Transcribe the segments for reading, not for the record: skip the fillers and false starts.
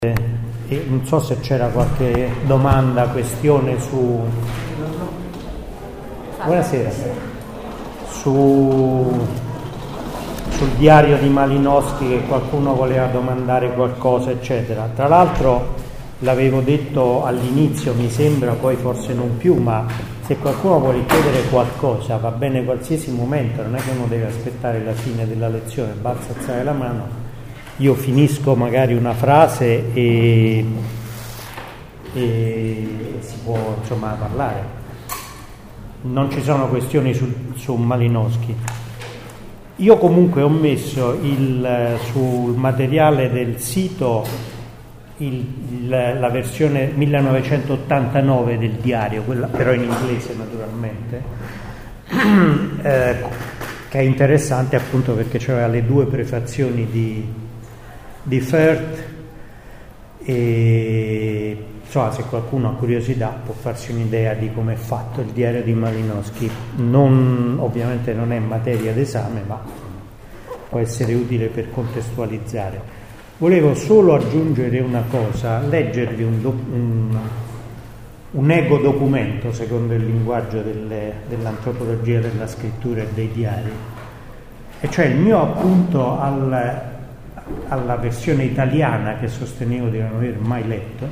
E non so se c'era qualche domanda, questione su... Buonasera. Sul diario di Malinowski, che qualcuno voleva domandare qualcosa, eccetera. Tra l'altro l'avevo detto all'inizio, mi sembra, poi forse non più, ma se qualcuno vuole chiedere qualcosa va bene qualsiasi momento, non è che uno deve aspettare la fine della lezione, basta alzare la mano. Io finisco magari una frase e si può insomma parlare. Non ci sono questioni su Malinowski. Io comunque ho messo sul materiale del sito la versione 1989 del diario, quella però in inglese naturalmente, che è interessante appunto perché c'aveva le due prefazioni di Firth, e insomma, se qualcuno ha curiosità può farsi un'idea di come è fatto il diario di Malinowski. Ovviamente non è materia d'esame, ma può essere utile per contestualizzare. Volevo solo aggiungere una cosa, leggervi un ego documento, secondo il linguaggio dell'antropologia della scrittura e dei diari, e cioè il mio appunto alla versione italiana, che sostenevo di non aver mai letto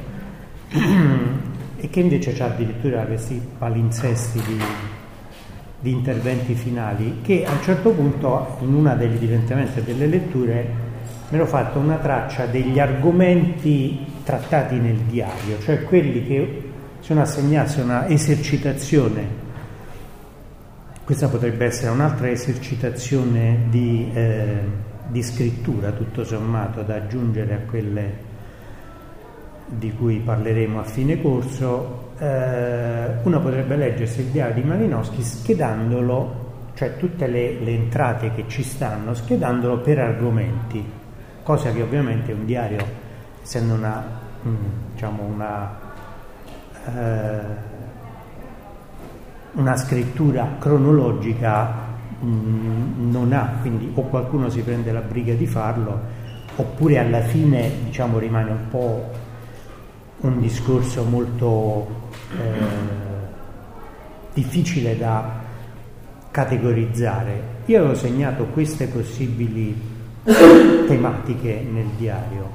e che invece c'ha addirittura questi palinsesti di interventi finali, che a un certo punto in una evidentemente delle letture mi ero fatto una traccia degli argomenti trattati nel diario, cioè quelli che se uno assegnasse una esercitazione, questa potrebbe essere un'altra esercitazione di scrittura tutto sommato da aggiungere a quelle di cui parleremo a fine corso, uno potrebbe leggersi il diario di Malinowski schedandolo, cioè tutte le entrate che ci stanno, schedandolo per argomenti, cosa che ovviamente un diario, essendo una scrittura cronologica, non ha, quindi o qualcuno si prende la briga di farlo, oppure alla fine rimane un po' un discorso molto difficile da categorizzare. Io avevo segnato queste possibili tematiche nel diario.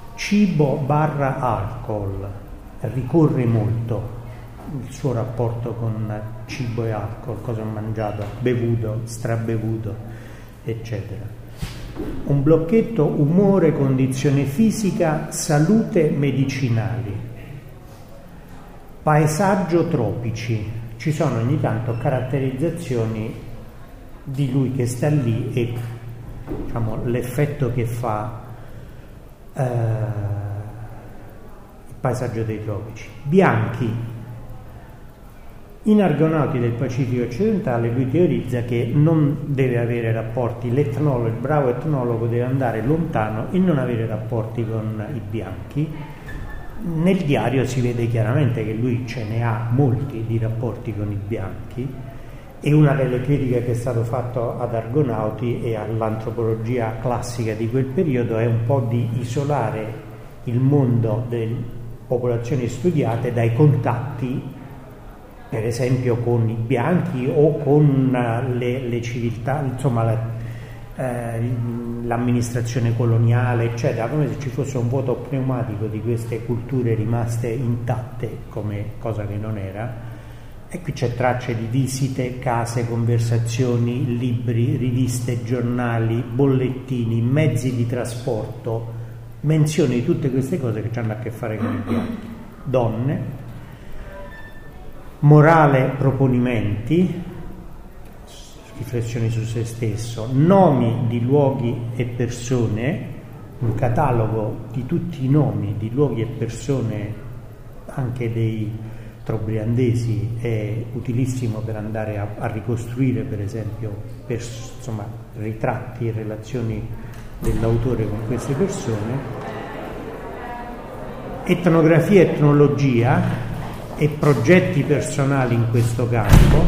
Cibo/alcol, ricorre molto il suo rapporto con cibo e alcol, cosa ho mangiato, bevuto, strabevuto, eccetera. Un blocchetto: umore, condizione fisica, salute, medicinali. Paesaggio, tropici. Ci sono ogni tanto caratterizzazioni di lui che sta lì e l'effetto che fa il paesaggio dei tropici. Bianchi. In Argonauti del Pacifico occidentale lui teorizza che non deve avere rapporti, il bravo etnologo deve andare lontano e non avere rapporti con i bianchi. Nel diario si vede chiaramente che lui ce ne ha molti di rapporti con i bianchi, e una delle critiche che è stato fatto ad Argonauti e all'antropologia classica di quel periodo è un po' di isolare il mondo delle popolazioni studiate dai contatti, per esempio con i bianchi o con le civiltà, l'amministrazione coloniale, eccetera, come se ci fosse un vuoto pneumatico di queste culture rimaste intatte, come cosa che non era. E qui c'è tracce di visite, case, conversazioni, libri, riviste, giornali, bollettini, mezzi di trasporto, menzioni di tutte queste cose che hanno a che fare con i bianchi. Donne. Morale, proponimenti, riflessioni su se stesso, nomi di luoghi e persone, un catalogo di tutti i nomi di luoghi e persone, anche dei trobriandesi, è utilissimo per andare a ricostruire, per esempio, ritratti e relazioni dell'autore con queste persone. Etnografia, etnologia e progetti personali in questo campo.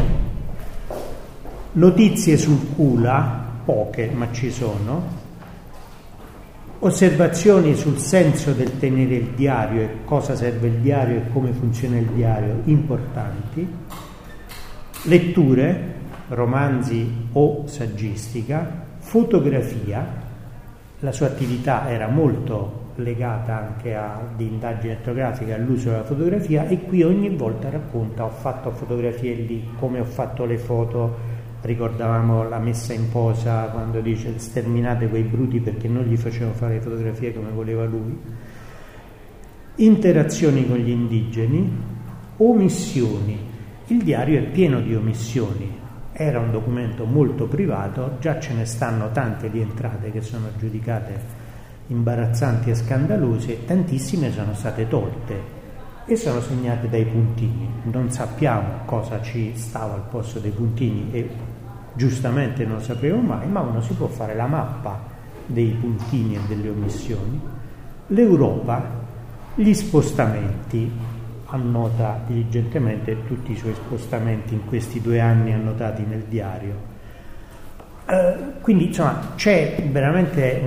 Notizie sul Kula, poche ma ci sono. osservazioni sul senso del tenere il diario e cosa serve il diario e come funziona il diario, importanti, letture, romanzi o saggistica, fotografia. La sua attività era molto legata anche ad indagini etnografiche, all'uso della fotografia, e qui ogni volta racconta: ho fatto fotografie lì, come ho fatto le foto. Ricordavamo la messa in posa quando dice sterminate quei bruti perché non gli facevano fare le fotografie come voleva lui. Interazioni con gli indigeni, omissioni. Il diario è pieno di omissioni, era un documento molto privato, già ce ne stanno tante di entrate che sono giudicate imbarazzanti e scandalose, e tantissime sono state tolte e sono segnate dai puntini. Non sappiamo cosa ci stava al posto dei puntini e giustamente non lo sapremo mai, ma uno si può fare la mappa dei puntini e delle omissioni. L'Europa, gli spostamenti, annota diligentemente tutti i suoi spostamenti in questi 2 anni annotati nel diario. Quindi insomma c'è veramente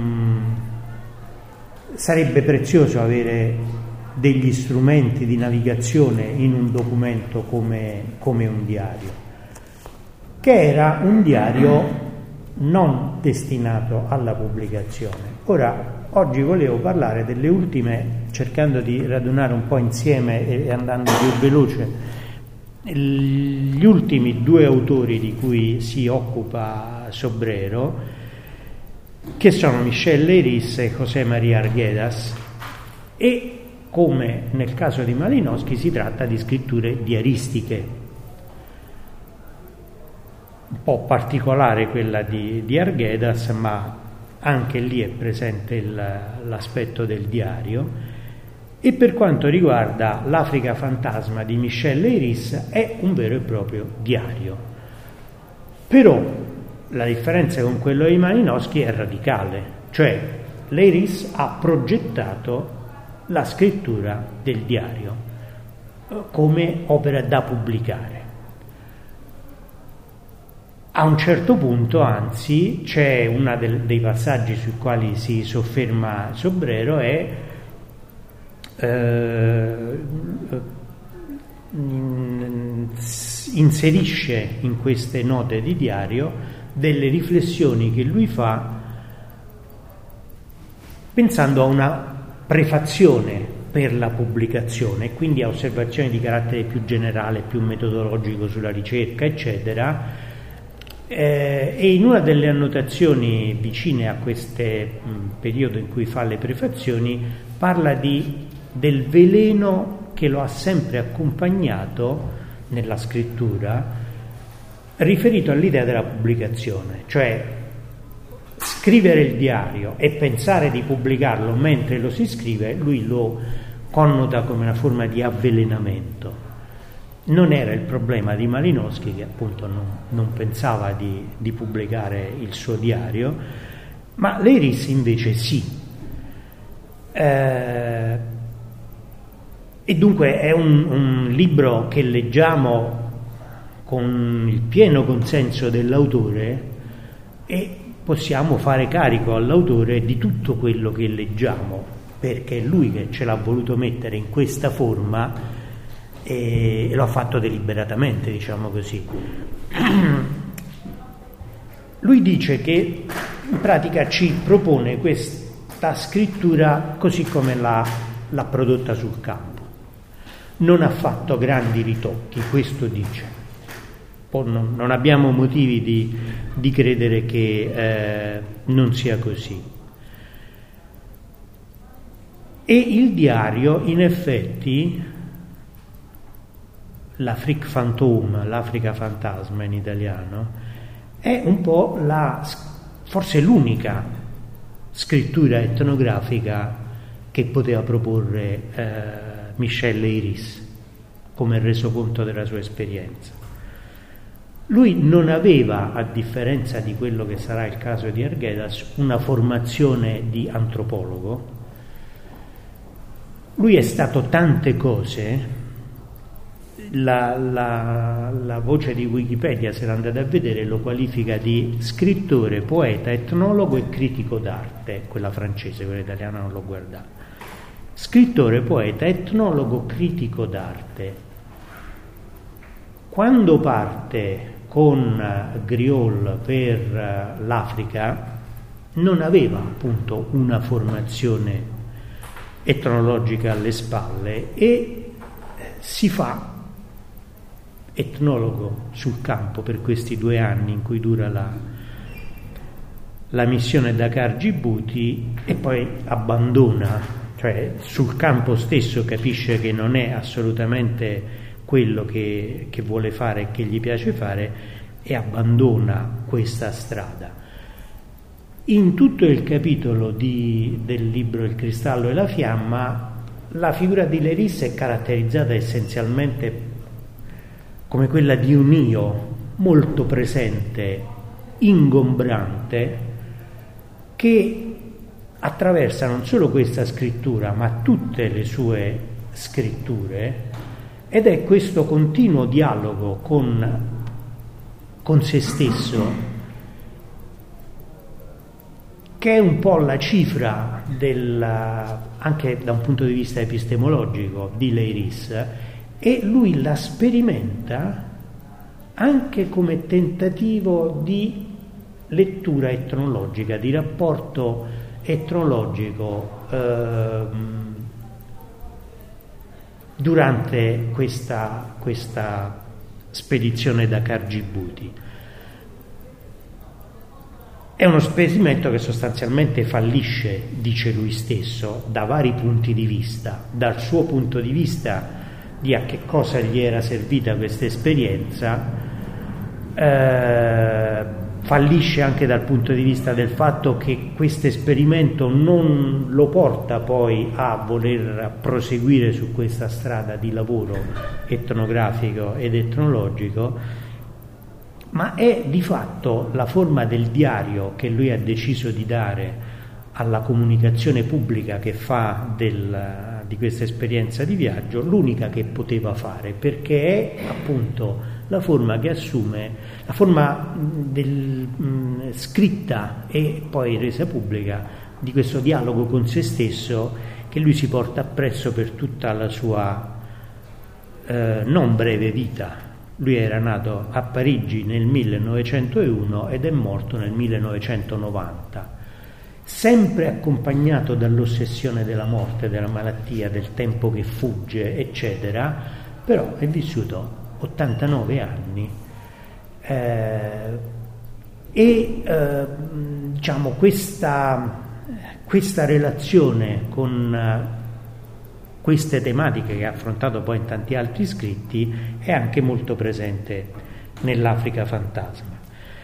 sarebbe prezioso avere degli strumenti di navigazione in un documento come un diario, che era un diario non destinato alla pubblicazione. Ora, oggi volevo parlare delle ultime, cercando di radunare un po' insieme e andando più veloce, gli ultimi 2 autori di cui si occupa Sobrero, che sono Michel Leiris e José María Arguedas, e come nel caso di Malinowski si tratta di scritture diaristiche, un po' particolare quella di Arguedas, ma anche lì è presente l'aspetto del diario. E per quanto riguarda l'Africa fantasma di Michel Leiris, è un vero e proprio diario. Però la differenza con quello di Malinowski è radicale, cioè Leiris ha progettato la scrittura del diario come opera da pubblicare. A un certo punto, anzi, c'è uno dei passaggi sui quali si sofferma Sobrero, inserisce in queste note di diario delle riflessioni che lui fa pensando a una prefazione per la pubblicazione, quindi a osservazioni di carattere più generale, più metodologico sulla ricerca, eccetera. E in una delle annotazioni vicine a questo periodo in cui fa le prefazioni parla del veleno che lo ha sempre accompagnato nella scrittura, riferito all'idea della pubblicazione, cioè scrivere il diario e pensare di pubblicarlo mentre lo si scrive, lui lo connota come una forma di avvelenamento. Non era il problema di Malinowski, che appunto non pensava di pubblicare il suo diario, ma Leiris invece sì. E dunque è un libro che leggiamo con il pieno consenso dell'autore e possiamo fare carico all'autore di tutto quello che leggiamo, perché è lui che ce l'ha voluto mettere in questa forma e lo ha fatto deliberatamente, diciamo così. Lui dice che in pratica ci propone questa scrittura così come l'ha prodotta sul campo. Non ha fatto grandi ritocchi, questo dice. Poi non abbiamo motivi di credere che non sia così. E il diario, in effetti, l'Afrique fantôme, l'Africa fantasma in italiano, è un po' forse l'unica scrittura etnografica che poteva proporre Michel Leiris come resoconto della sua esperienza. Lui non aveva, a differenza di quello che sarà il caso di Arguedas, una formazione di antropologo. Lui è stato tante cose, la voce di Wikipedia, se l'andate a vedere, lo qualifica di scrittore, poeta, etnologo e critico d'arte, quella francese, quella italiana non l'ho guardata. Scrittore, poeta, etnologo, critico d'arte. Quando parte con Griol per l'Africa non aveva appunto una formazione etnologica alle spalle e si fa etnologo sul campo per questi 2 anni in cui dura la missione Dakar Djibouti e poi abbandona, cioè sul campo stesso capisce che non è assolutamente quello che vuole fare e che gli piace fare e abbandona questa strada. In tutto il capitolo del libro Il cristallo e la fiamma, la figura di Leiris è caratterizzata essenzialmente come quella di un io molto presente, ingombrante, che attraversa non solo questa scrittura, ma tutte le sue scritture, ed è questo continuo dialogo con se stesso, che è un po' la cifra anche da un punto di vista epistemologico di Leiris, e lui la sperimenta anche come tentativo di lettura etnologica, di rapporto etnologico durante questa spedizione Dakar Djibouti. È uno esperimento che sostanzialmente fallisce, dice lui stesso, da vari punti di vista. Dal suo punto di vista di a che cosa gli era servita questa esperienza, fallisce anche dal punto di vista del fatto che questo esperimento non lo porta poi a voler proseguire su questa strada di lavoro etnografico ed etnologico, ma è di fatto la forma del diario che lui ha deciso di dare alla comunicazione pubblica che fa di questa esperienza di viaggio, l'unica che poteva fare, perché è appunto la forma che assume, la forma scritta e poi resa pubblica di questo dialogo con se stesso che lui si porta appresso per tutta la sua non breve vita. Lui era nato a Parigi nel 1901 ed è morto nel 1990. Sempre accompagnato dall'ossessione della morte, della malattia, del tempo che fugge, eccetera, però è vissuto 89 anni diciamo questa relazione con queste tematiche che ha affrontato poi in tanti altri scritti è anche molto presente nell'Africa fantasma.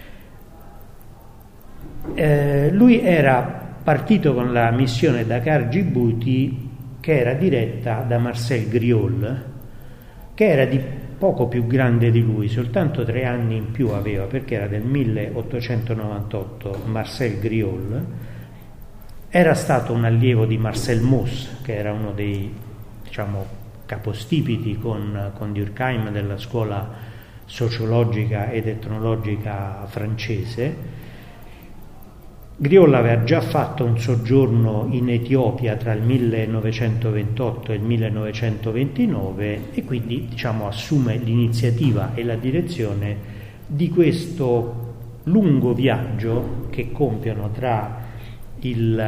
Lui era partito con la missione Dakar Djibouti, che era diretta da Marcel Griol, che era di poco più grande di lui, soltanto 3 anni in più aveva, perché era del 1898 Marcel Griol, era stato un allievo di Marcel Mauss, che era uno dei, diciamo, capostipiti con Durkheim della scuola sociologica ed etnologica francese. Griol aveva già fatto un soggiorno in Etiopia tra il 1928 e il 1929 e quindi, diciamo, assume l'iniziativa e la direzione di questo lungo viaggio che compiono tra il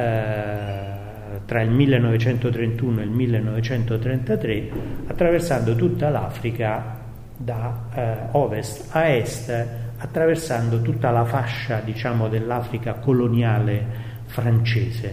1931 e il 1933, attraversando tutta l'Africa da ovest a est, attraversando tutta la fascia, diciamo, dell'Africa coloniale francese.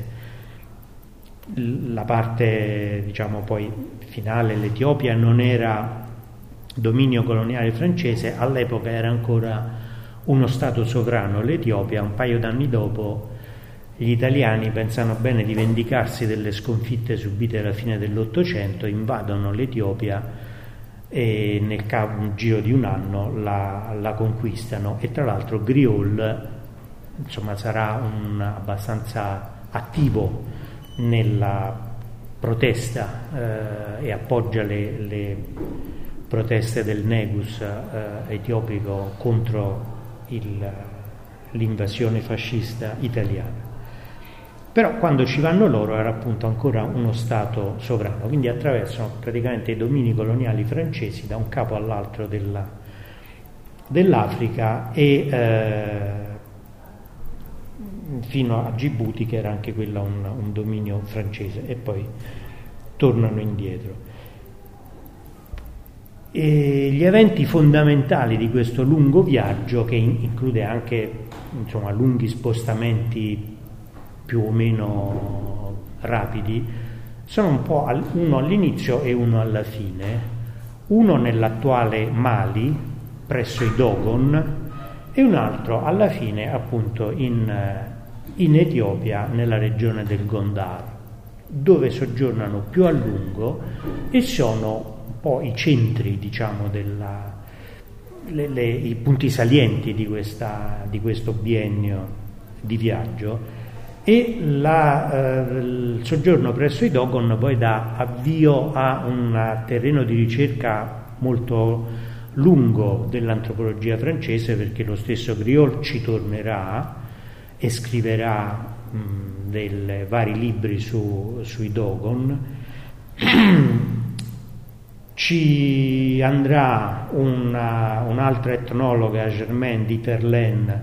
La parte, diciamo, poi finale, l'Etiopia non era dominio coloniale francese, all'epoca era ancora uno stato sovrano l'Etiopia. Un paio d'anni dopo gli italiani pensano bene di vendicarsi delle sconfitte subite alla fine dell'Ottocento, invadono l'Etiopia e nel giro di un anno la conquistano, e tra l'altro Griol, insomma, sarà abbastanza attivo nella protesta e appoggia le proteste del Negus etiopico contro l'invasione fascista italiana. Però quando ci vanno loro era appunto ancora uno stato sovrano, quindi attraversano praticamente i domini coloniali francesi da un capo all'altro dell'Africa e fino a Gibuti, che era anche quella un dominio francese, e poi tornano indietro. E gli eventi fondamentali di questo lungo viaggio, che include anche insomma lunghi spostamenti più o meno rapidi, sono un po' uno all'inizio e uno alla fine, uno nell'attuale Mali presso i Dogon e un altro alla fine appunto in Etiopia nella regione del Gondar, dove soggiornano più a lungo e sono un po' i centri, diciamo, i punti salienti di questo biennio di viaggio. E il soggiorno presso i Dogon poi dà avvio a un terreno di ricerca molto lungo dell'antropologia francese, perché lo stesso Griaule ci tornerà e scriverà vari libri sui Dogon. Ci andrà un'altra etnologa, Germaine Dieterlen,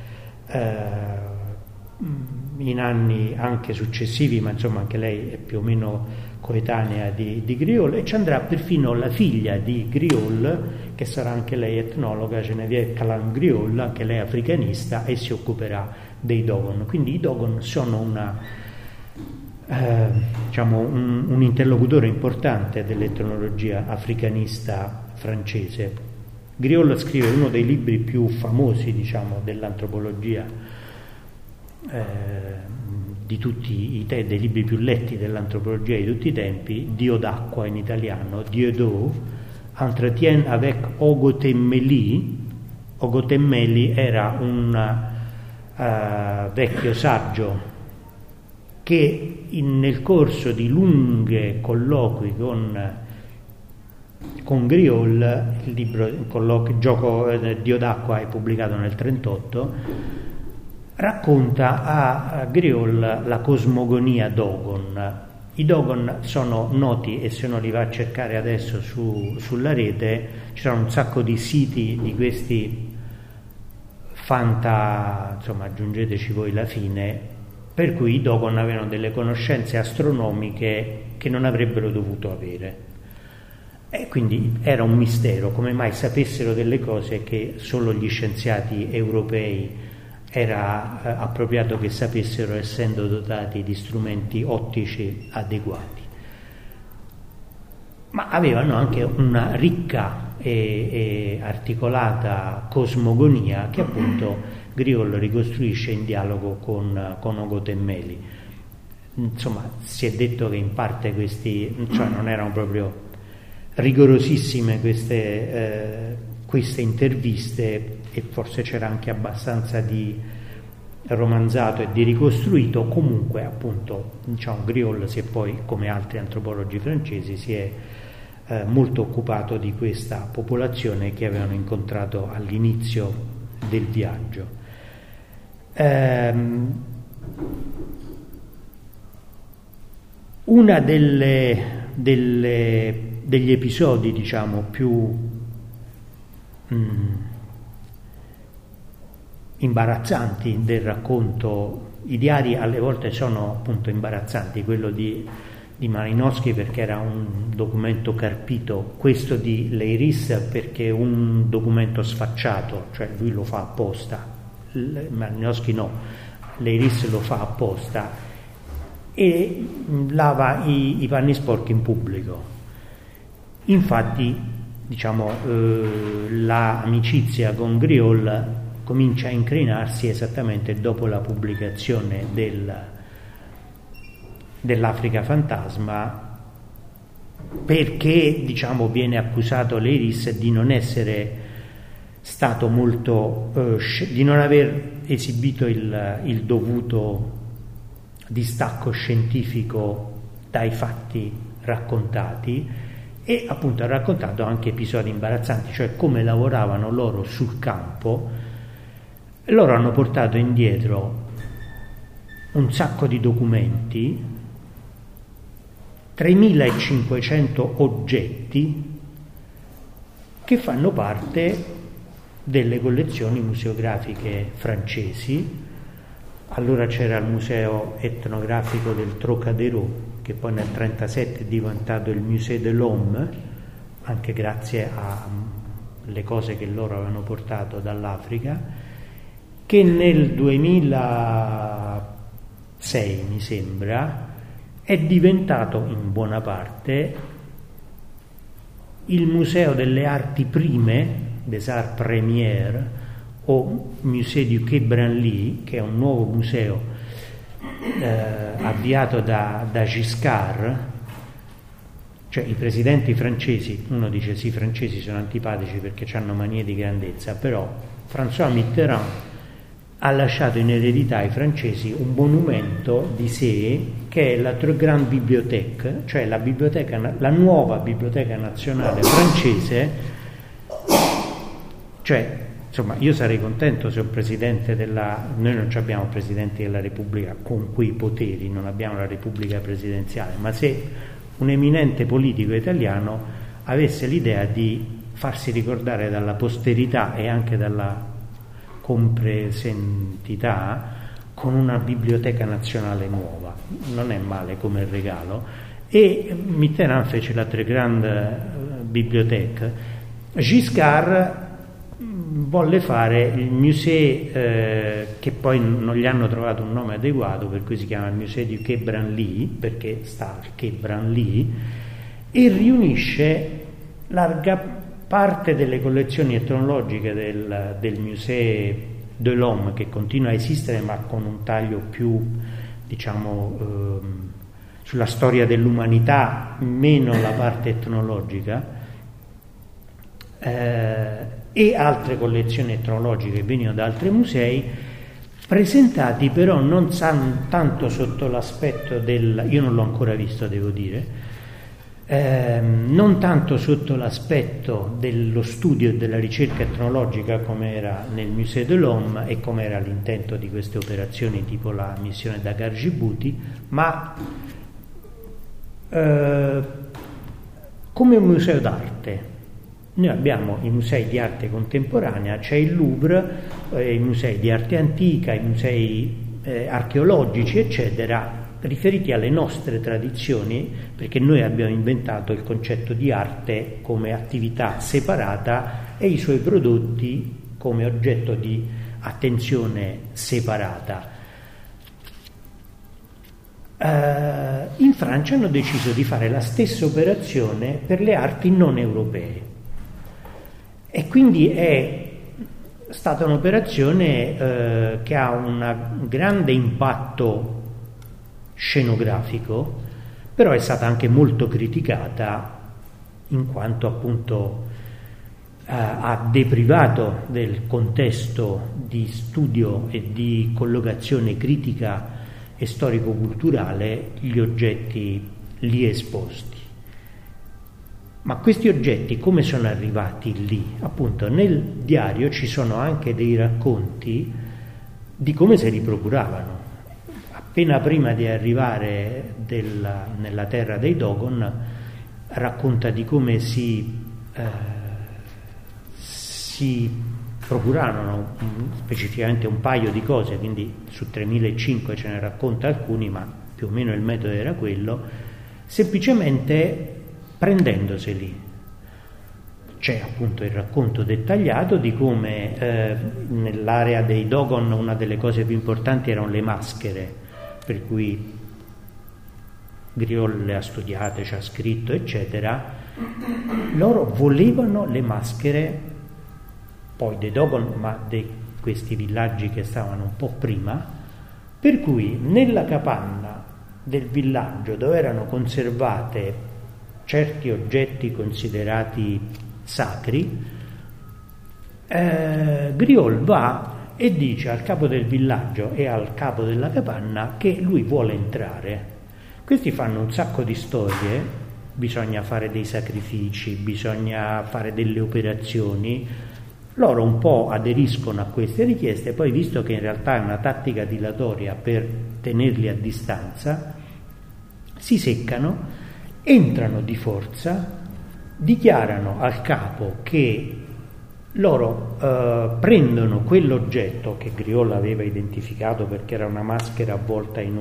in anni anche successivi, ma insomma anche lei è più o meno coetanea di Griaule, e ci andrà perfino la figlia di Griaule, che sarà anche lei etnologa, Geneviève Calan-Griaule, anche lei africanista, e si occuperà dei Dogon. Quindi i Dogon sono un interlocutore importante dell'etnologia africanista francese. Griaule scrive uno dei libri più famosi, diciamo, dell'antropologia di tutti dei libri più letti dell'antropologia di tutti i tempi, Dio d'acqua in italiano, Dieu d'eau, Entretien avec Ogotemeli. Ogotemeli era un vecchio saggio che nel corso di lunghi colloqui con Griaule, il libro Gioco Dio d'acqua è pubblicato nel 1938, racconta a Griaule la cosmogonia Dogon. I Dogon sono noti, e se uno li va a cercare adesso sulla rete ci sono un sacco di siti di questi insomma, aggiungeteci voi la fine, per cui i Dogon avevano delle conoscenze astronomiche che non avrebbero dovuto avere, e quindi era un mistero come mai sapessero delle cose che solo gli scienziati europei era appropriato che sapessero, essendo dotati di strumenti ottici adeguati. Ma avevano anche una ricca e articolata cosmogonia che appunto Griaule ricostruisce in dialogo con Ogotemeli. Insomma, si è detto che in parte non erano proprio rigorosissime queste interviste, e forse c'era anche abbastanza di romanzato e di ricostruito. Comunque appunto, diciamo, Griaule si è poi, come altri antropologi francesi, si è molto occupato di questa popolazione che avevano incontrato all'inizio del viaggio. Una degli episodi, diciamo, più imbarazzanti del racconto, i diari alle volte sono appunto imbarazzanti, quello di Malinowski perché era un documento carpito, questo di Leiris perché è un documento sfacciato, cioè lui lo fa apposta, Malinowski no, Leiris lo fa apposta e lava i panni sporchi in pubblico. Infatti, diciamo, l'amicizia con Griaule comincia a incrinarsi esattamente dopo la pubblicazione dell'Africa fantasma, perché, diciamo, viene accusato Leiris di non essere stato di non aver esibito il dovuto distacco scientifico dai fatti raccontati, e appunto ha raccontato anche episodi imbarazzanti, cioè come lavoravano loro sul campo. Loro hanno portato indietro un sacco di documenti, 3.500 oggetti che fanno parte delle collezioni museografiche francesi. Allora c'era il museo etnografico del Trocadéro, che poi nel 1937 è diventato il Musée de l'Homme, anche grazie alle cose che loro avevano portato dall'Africa, che nel 2006, mi sembra, è diventato in buona parte il Museo delle Arti Prime, des Arts Premières, o Musée du Quai Branly, che è un nuovo museo avviato da Giscard. Cioè i presidenti francesi, uno dice sì, i francesi sono antipatici perché hanno manie di grandezza, però François Mitterrand ha lasciato in eredità ai francesi un monumento di sé che è la Très Grande Bibliothèque, cioè la nuova biblioteca nazionale francese. Cioè, insomma, io sarei contento se un presidente noi non abbiamo un presidente della Repubblica con quei poteri, non abbiamo la Repubblica presidenziale, ma se un eminente politico italiano avesse l'idea di farsi ricordare dalla posterità e anche dalla compresentità con una biblioteca nazionale nuova, non è male come regalo. E Mitterrand fece la Très Grande Bibliothèque. Giscard volle fare il musée, che poi non gli hanno trovato un nome adeguato, per cui si chiama il Musée du Quai Branly, perché sta al Quai Branly, e riunisce larga parte delle collezioni etnologiche del Musée de l'Homme, che continua a esistere ma con un taglio più, diciamo, sulla storia dell'umanità, meno la parte etnologica, e altre collezioni etnologiche che venivano da altri musei, presentati però non tanto sotto l'aspetto io non l'ho ancora visto, devo dire, non tanto sotto l'aspetto dello studio e della ricerca etnologica come era nel Musée de l'Homme e come era l'intento di queste operazioni tipo la missione Dakar Djibouti, ma come un museo d'arte. Noi abbiamo i musei di arte contemporanea, c'è il Louvre, i musei di arte antica, i musei archeologici, eccetera, riferiti alle nostre tradizioni, perché noi abbiamo inventato il concetto di arte come attività separata e i suoi prodotti come oggetto di attenzione separata. In Francia hanno deciso di fare la stessa operazione per le arti non europee. E quindi è stata un'operazione che ha un grande impatto scenografico, però è stata anche molto criticata in quanto appunto ha deprivato del contesto di studio e di collocazione critica e storico-culturale gli oggetti lì esposti. Ma questi oggetti come sono arrivati lì? Appunto nel diario ci sono anche dei racconti di come se li procuravano. Appena prima di arrivare nella terra dei Dogon racconta di come si procurarono specificamente un paio di cose, quindi su 3.500 ce ne racconta alcuni, ma più o meno il metodo era quello, semplicemente prendendoseli. C'è appunto il racconto dettagliato di come nell'area dei Dogon una delle cose più importanti erano le maschere, per cui Griol le ha studiate, ci ha scritto, eccetera. Loro volevano le maschere, poi dei Dogon, ma di questi villaggi che stavano un po' prima, per cui nella capanna del villaggio dove erano conservate certi oggetti considerati sacri, Griol va e dice al capo del villaggio e al capo della capanna che lui vuole entrare. Questi fanno un sacco di storie bisogna fare dei sacrifici, bisogna fare delle operazioni. Loro un po' aderiscono a queste richieste, poi visto che in realtà è una tattica dilatoria per tenerli a distanza, si seccano, entrano di forza, dichiarano al capo che loro prendono quell'oggetto che Griol aveva identificato perché era una maschera avvolta in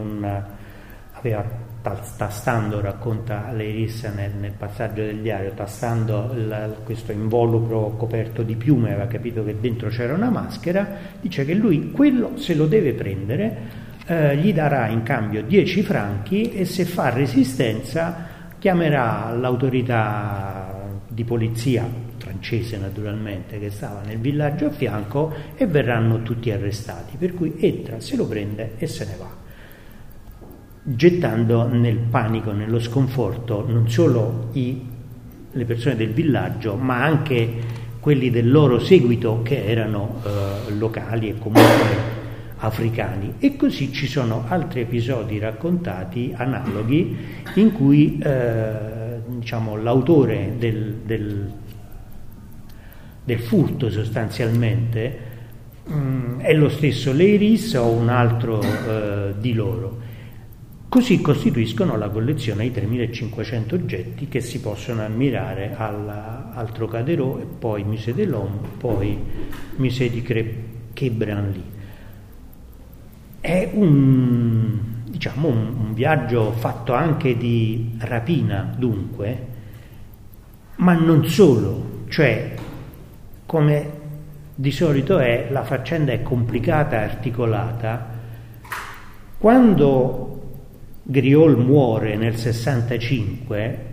tastando, racconta Leiris nel passaggio del diario, tastando questo involucro coperto di piume, aveva capito che dentro c'era una maschera, dice che lui quello se lo deve prendere, gli darà in cambio 10 franchi e se fa resistenza chiamerà l'autorità di polizia francese naturalmente che stava nel villaggio a fianco e verranno tutti arrestati, per cui entra, se lo prende e se ne va, gettando nel panico, nello sconforto non solo le persone del villaggio ma anche quelli del loro seguito che erano locali e comunque africani. E così ci sono altri episodi raccontati analoghi in cui l'autore del furto sostanzialmente è lo stesso Leiris o un altro di loro. Così costituiscono la collezione di 3.500 oggetti che si possono ammirare al Trocadero e poi Musée de l'Homme, poi Musée du Quai Branly. È un viaggio fatto anche di rapina, dunque, ma non solo, cioè come di solito è, la faccenda è complicata e articolata. Quando Griol muore nel 65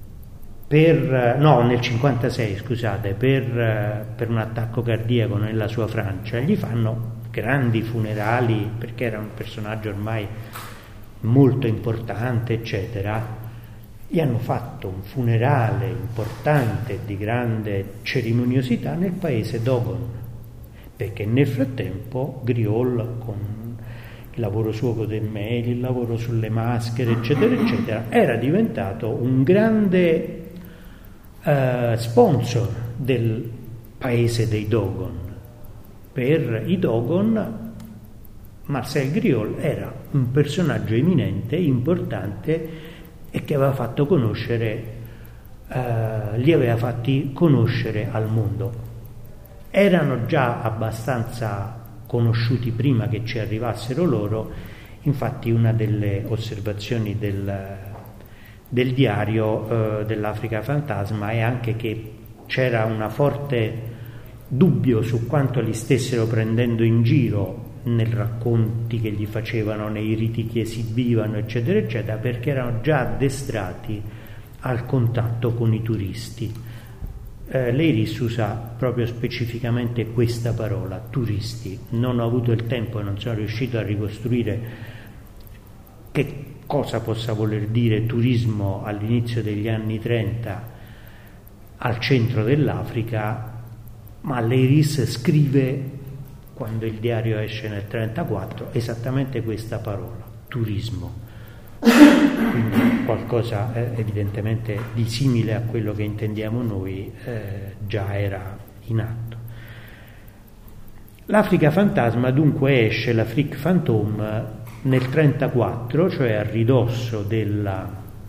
nel 56, scusate, per un attacco cardiaco nella sua Francia, gli fanno grandi funerali perché era un personaggio ormai molto importante, eccetera. Gli hanno fatto un funerale importante di grande cerimoniosità nel paese Dogon, perché nel frattempo Griol, con il lavoro suo con del mail, il lavoro sulle maschere, eccetera, eccetera, era diventato un grande sponsor del paese dei Dogon. Per i Dogon Marcel Griol era un personaggio eminente, importante e che aveva fatto conoscere, li aveva fatti conoscere al mondo. Erano già abbastanza conosciuti prima che ci arrivassero loro, infatti una delle osservazioni del diario dell'Africa Fantasma è anche che c'era una forte dubbio su quanto li stessero prendendo in giro nei racconti che gli facevano, nei riti che esibivano, eccetera, eccetera, perché erano già addestrati al contatto con i turisti. Leiris usa proprio specificamente questa parola, turisti. Non ho avuto il tempo e non sono riuscito a ricostruire che cosa possa voler dire turismo all'inizio degli anni 30 al centro dell'Africa, ma Leiris scrive, quando il diario esce nel 1934, esattamente questa parola, turismo. Quindi qualcosa evidentemente di simile a quello che intendiamo noi già era in atto. L'Africa Fantasma dunque esce, l'Afrique Fantôme, nel 1934, cioè a ridosso della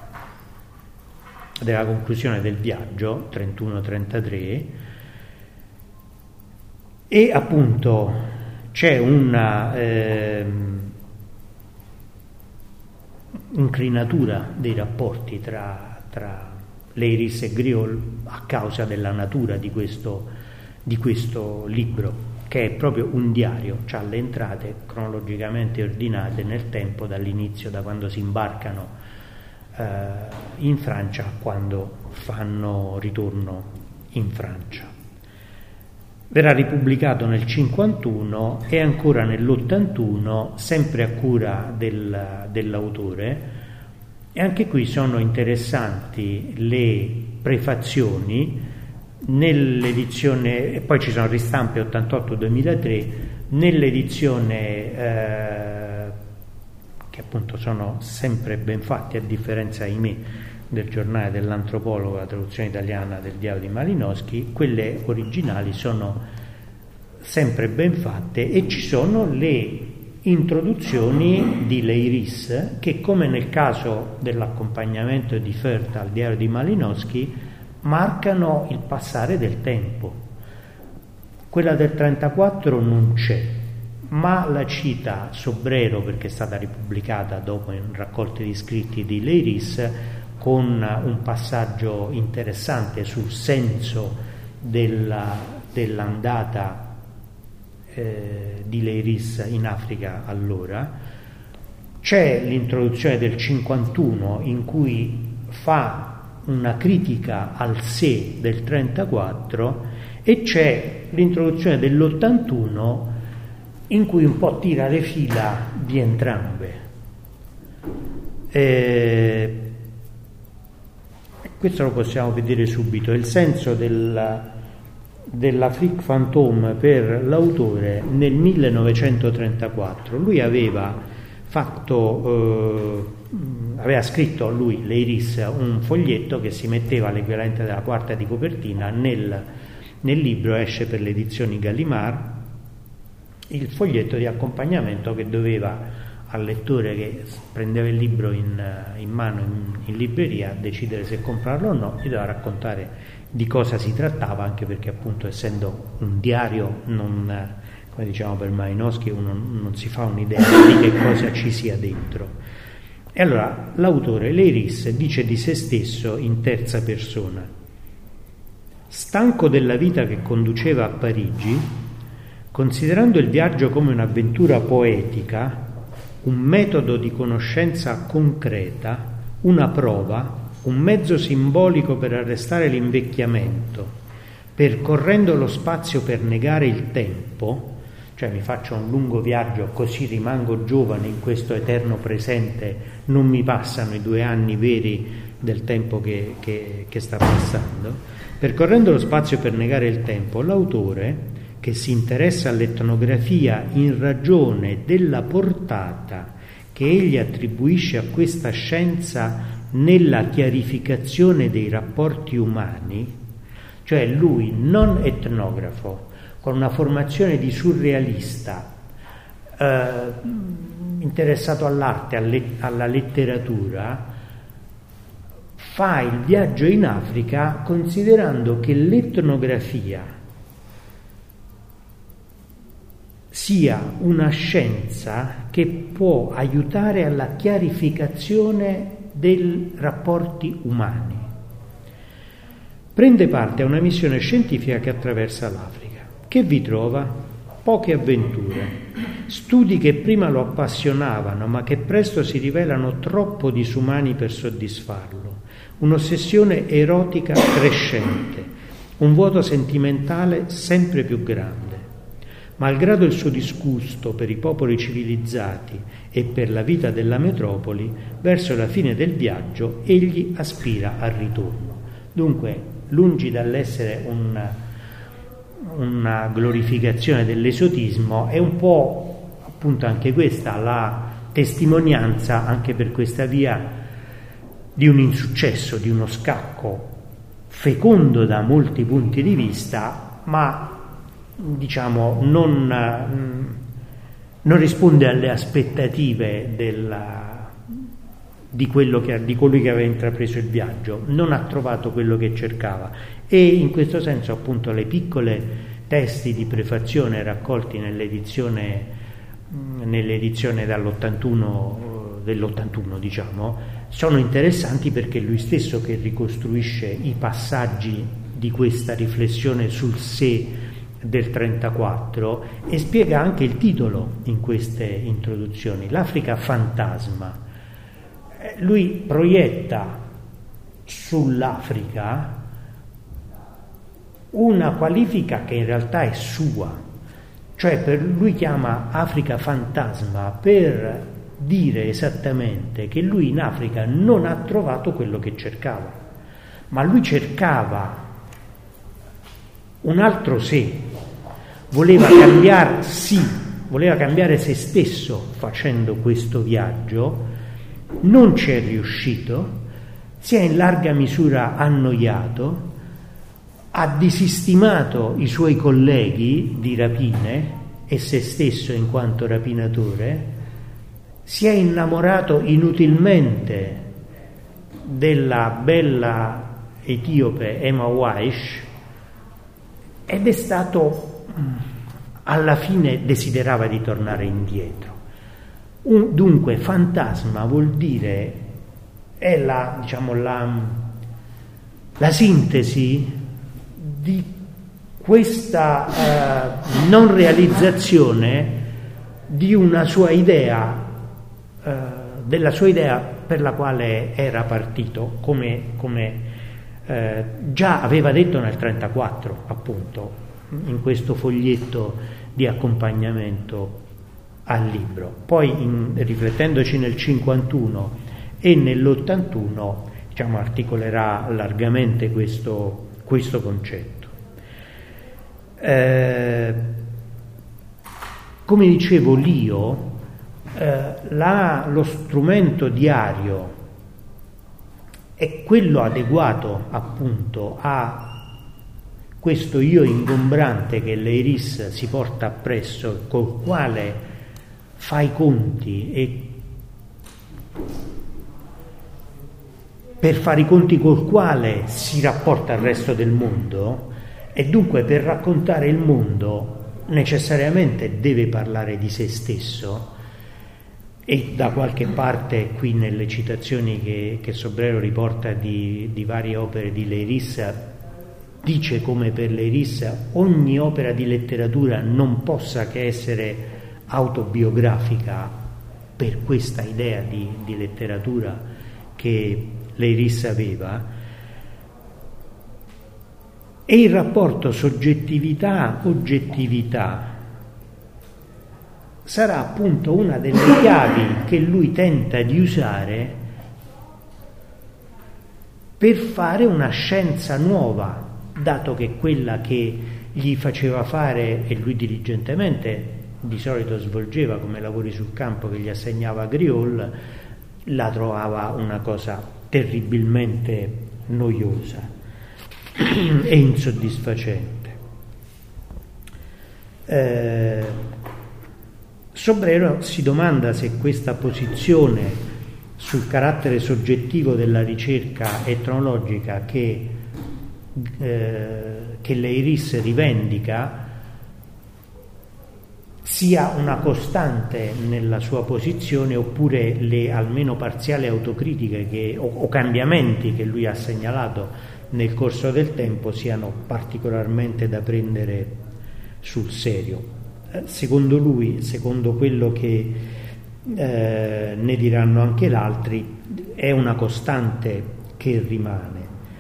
conclusione del viaggio, 31-33, e appunto c'è una inclinatura dei rapporti tra Leiris e Griol a causa della natura di questo libro, che è proprio un diario, ha le entrate cronologicamente ordinate nel tempo, dall'inizio, da quando si imbarcano in Francia a quando fanno ritorno in Francia. Verrà ripubblicato nel 51 e ancora nell'81, sempre a cura dell'autore, e anche qui sono interessanti le prefazioni nell'edizione, e poi ci sono ristampe 88-2003, nell'edizione che appunto sono sempre ben fatti, a differenza, ahimè, del giornale dell'antropologo, la traduzione italiana del Diario di Malinowski, quelle originali sono sempre ben fatte e ci sono le introduzioni di Leiris che, come nel caso dell'accompagnamento di Fürth al Diario di Malinowski, marcano il passare del tempo. Quella del 34 non c'è, ma la cita Sobrero perché è stata ripubblicata dopo in raccolte di scritti di Leiris, con un passaggio interessante sul senso dell'andata di Leiris in Africa allora. C'è l'introduzione del 51 in cui fa una critica al sé del 34 e c'è l'introduzione dell'81 in cui un po' tira le fila di entrambe. Questo lo possiamo vedere subito. Il senso dell'Afrique fantôme per l'autore nel 1934. Lui aveva scritto, Leiris, un foglietto che si metteva all'equivalente della quarta di copertina nel libro, esce per le edizioni Gallimard, il foglietto di accompagnamento che doveva al lettore che prendeva il libro in mano in libreria decidere se comprarlo o no, gli doveva raccontare di cosa si trattava, anche perché appunto essendo un diario, come diciamo per Malinowski, uno non si fa un'idea di che cosa ci sia dentro. E allora l'autore Leiris dice di se stesso in terza persona: stanco della vita che conduceva a Parigi, considerando il viaggio come un'avventura poetica, un metodo di conoscenza concreta, una prova, un mezzo simbolico per arrestare l'invecchiamento, percorrendo lo spazio per negare il tempo, cioè mi faccio un lungo viaggio così rimango giovane in questo eterno presente, non mi passano i 2 anni veri del tempo che sta passando. Percorrendo lo spazio per negare il tempo, l'autore, che si interessa all'etnografia in ragione della portata che egli attribuisce a questa scienza nella chiarificazione dei rapporti umani, cioè lui, non etnografo, con una formazione di surrealista, interessato all'arte, alla letteratura, fa il viaggio in Africa considerando che l'etnografia sia una scienza che può aiutare alla chiarificazione dei rapporti umani. Prende parte a una missione scientifica che attraversa l'Africa. Che vi trova? Poche avventure, studi che prima lo appassionavano ma che presto si rivelano troppo disumani per soddisfarlo, un'ossessione erotica crescente, un vuoto sentimentale sempre più grande. Malgrado il suo disgusto per i popoli civilizzati e per la vita della metropoli, verso la fine del viaggio egli aspira al ritorno. Dunque, lungi dall'essere una glorificazione dell'esotismo, è un po' appunto anche questa la testimonianza, anche per questa via, di un insuccesso, di uno scacco fecondo da molti punti di vista, ma diciamo non risponde alle aspettative di colui che aveva intrapreso il viaggio, non ha trovato quello che cercava, e in questo senso appunto le piccole testi di prefazione raccolti nell'edizione dell'81 diciamo, sono interessanti perché lui stesso che ricostruisce i passaggi di questa riflessione sul sé del 34 e spiega anche il titolo in queste introduzioni, l'Africa fantasma. Lui proietta sull'Africa una qualifica che in realtà è sua, cioè lui chiama Africa fantasma per dire esattamente che lui in Africa non ha trovato quello che cercava, ma lui cercava un altro sé, voleva cambiare se stesso facendo questo viaggio, non ci è riuscito, si è in larga misura annoiato, ha disistimato i suoi colleghi di rapine e se stesso in quanto rapinatore, si è innamorato inutilmente della bella etiope Emma Waish ed è stato, alla fine desiderava di tornare indietro. Dunque fantasma vuol dire, è la sintesi di questa non realizzazione di una sua idea, della sua idea per la quale era partito, come già aveva detto nel 1934, appunto, in questo foglietto di accompagnamento al libro. Poi, riflettendoci nel 1951 e nell'81, articolerà largamente questo concetto. Come dicevo, l'io, lo strumento diario è quello adeguato appunto a questo io ingombrante che l'Eiris si porta appresso, col quale fa i conti e per fare i conti col quale si rapporta al resto del mondo, e dunque per raccontare il mondo necessariamente deve parlare di se stesso. E da qualche parte qui nelle citazioni che Sobrero riporta di varie opere di Leiris, dice come per Leiris ogni opera di letteratura non possa che essere autobiografica, per questa idea di letteratura che Leiris aveva, e il rapporto soggettività-oggettività sarà appunto una delle chiavi che lui tenta di usare per fare una scienza nuova, dato che quella che gli faceva fare, e lui diligentemente di solito svolgeva come lavori sul campo che gli assegnava Griol, la trovava una cosa terribilmente noiosa e insoddisfacente. Sobrero si domanda se questa posizione sul carattere soggettivo della ricerca etnologica che l'Eiris rivendica sia una costante nella sua posizione, oppure le almeno parziali autocritiche o cambiamenti che lui ha segnalato nel corso del tempo siano particolarmente da prendere sul serio. Secondo lui, secondo quello che ne diranno anche gli altri, è una costante che rimane.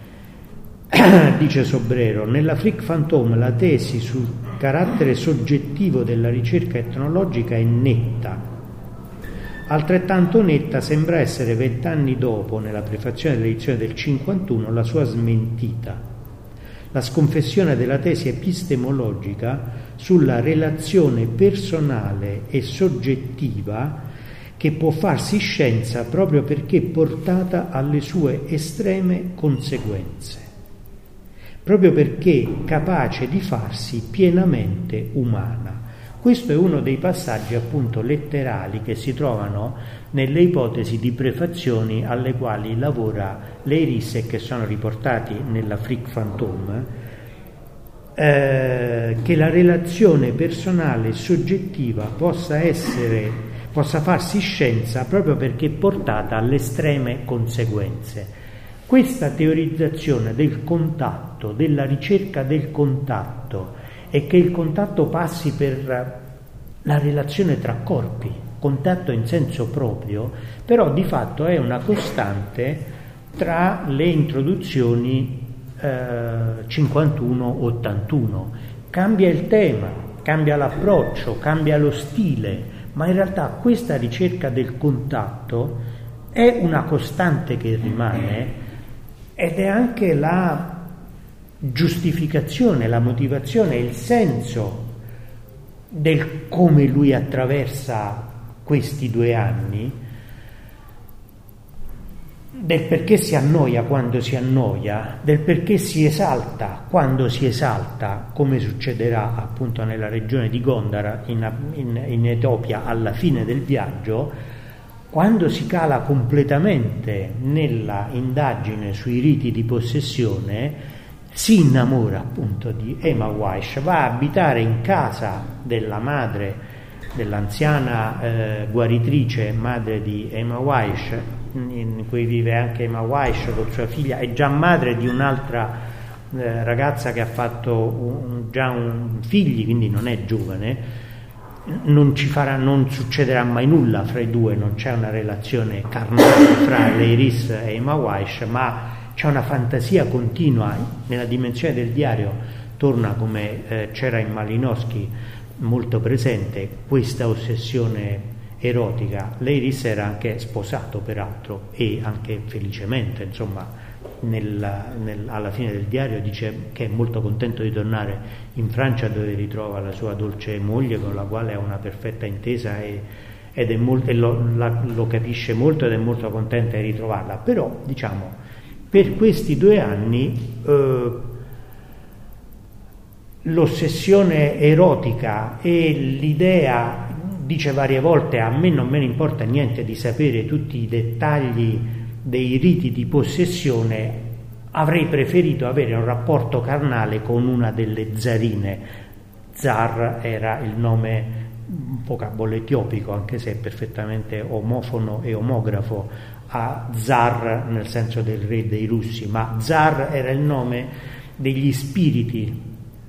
Dice Sobrero, nella Frick Fantôme la tesi sul carattere soggettivo della ricerca etnologica è netta. Altrettanto netta sembra essere 20 anni dopo, nella prefazione dell'edizione del 51, la sua smentita. La sconfessione della tesi epistemologica sulla relazione personale e soggettiva che può farsi scienza proprio perché portata alle sue estreme conseguenze, proprio perché capace di farsi pienamente umana. Questo è uno dei passaggi appunto letterali che si trovano nelle ipotesi di prefazioni alle quali lavora Leiris e che sono riportati nella Frick Fantôme, che la relazione personale e soggettiva possa farsi scienza proprio perché portata alle estreme conseguenze. Questa teorizzazione del contatto, della ricerca del contatto, e che il contatto passi per la relazione tra corpi, contatto in senso proprio, però di fatto è una costante tra le introduzioni 51-81. Cambia il tema, cambia l'approccio, cambia lo stile, ma in realtà questa ricerca del contatto è una costante che rimane, ed è anche la giustificazione, la motivazione, il senso del come lui attraversa questi 2 anni, del perché si annoia quando si annoia, del perché si esalta quando si esalta, come succederà appunto nella regione di Gondar in Etiopia alla fine del viaggio, quando si cala completamente nella indagine sui riti di possessione, si innamora appunto di Emma Weish, va a abitare in casa della madre, dell'anziana guaritrice, madre di Emma Weish, in cui vive anche Emma Weish con sua figlia, è già madre di un'altra ragazza che ha fatto già un figli, quindi non è giovane. Non succederà mai nulla fra i due, non c'è una relazione carnale fra Leiris e Emma Weish, ma c'è una fantasia continua nella dimensione del diario, torna come c'era in Malinowski molto presente questa ossessione erotica. Leiris era anche sposato peraltro, e anche felicemente, insomma, alla fine del diario dice che è molto contento di tornare in Francia, dove ritrova la sua dolce moglie con la quale ha una perfetta intesa lo capisce molto ed è molto contenta di ritrovarla. Però diciamo, per questi 2 anni l'ossessione erotica e l'idea, dice varie volte, a me non me ne importa niente di sapere tutti i dettagli dei riti di possessione, avrei preferito avere un rapporto carnale con una delle zarine. Zar era il nome, un vocabolo etiopico, anche se è perfettamente omofono e omografo a zar nel senso del re dei russi, ma zar era il nome degli spiriti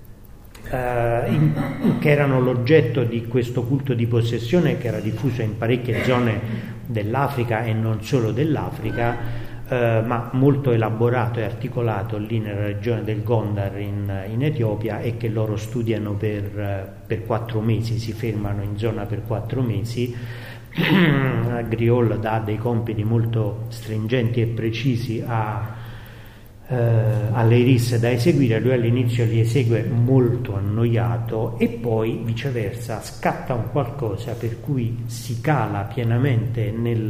che erano l'oggetto di questo culto di possessione, che era diffuso in parecchie zone dell'Africa e non solo dell'Africa, ma molto elaborato e articolato lì nella regione del Gondar in Etiopia, e che loro studiano per 4 mesi, si fermano in zona per 4 mesi. Griol dà dei compiti molto stringenti e precisi alle Leiris da eseguire. Lui all'inizio li esegue molto annoiato, e poi viceversa scatta un qualcosa per cui si cala pienamente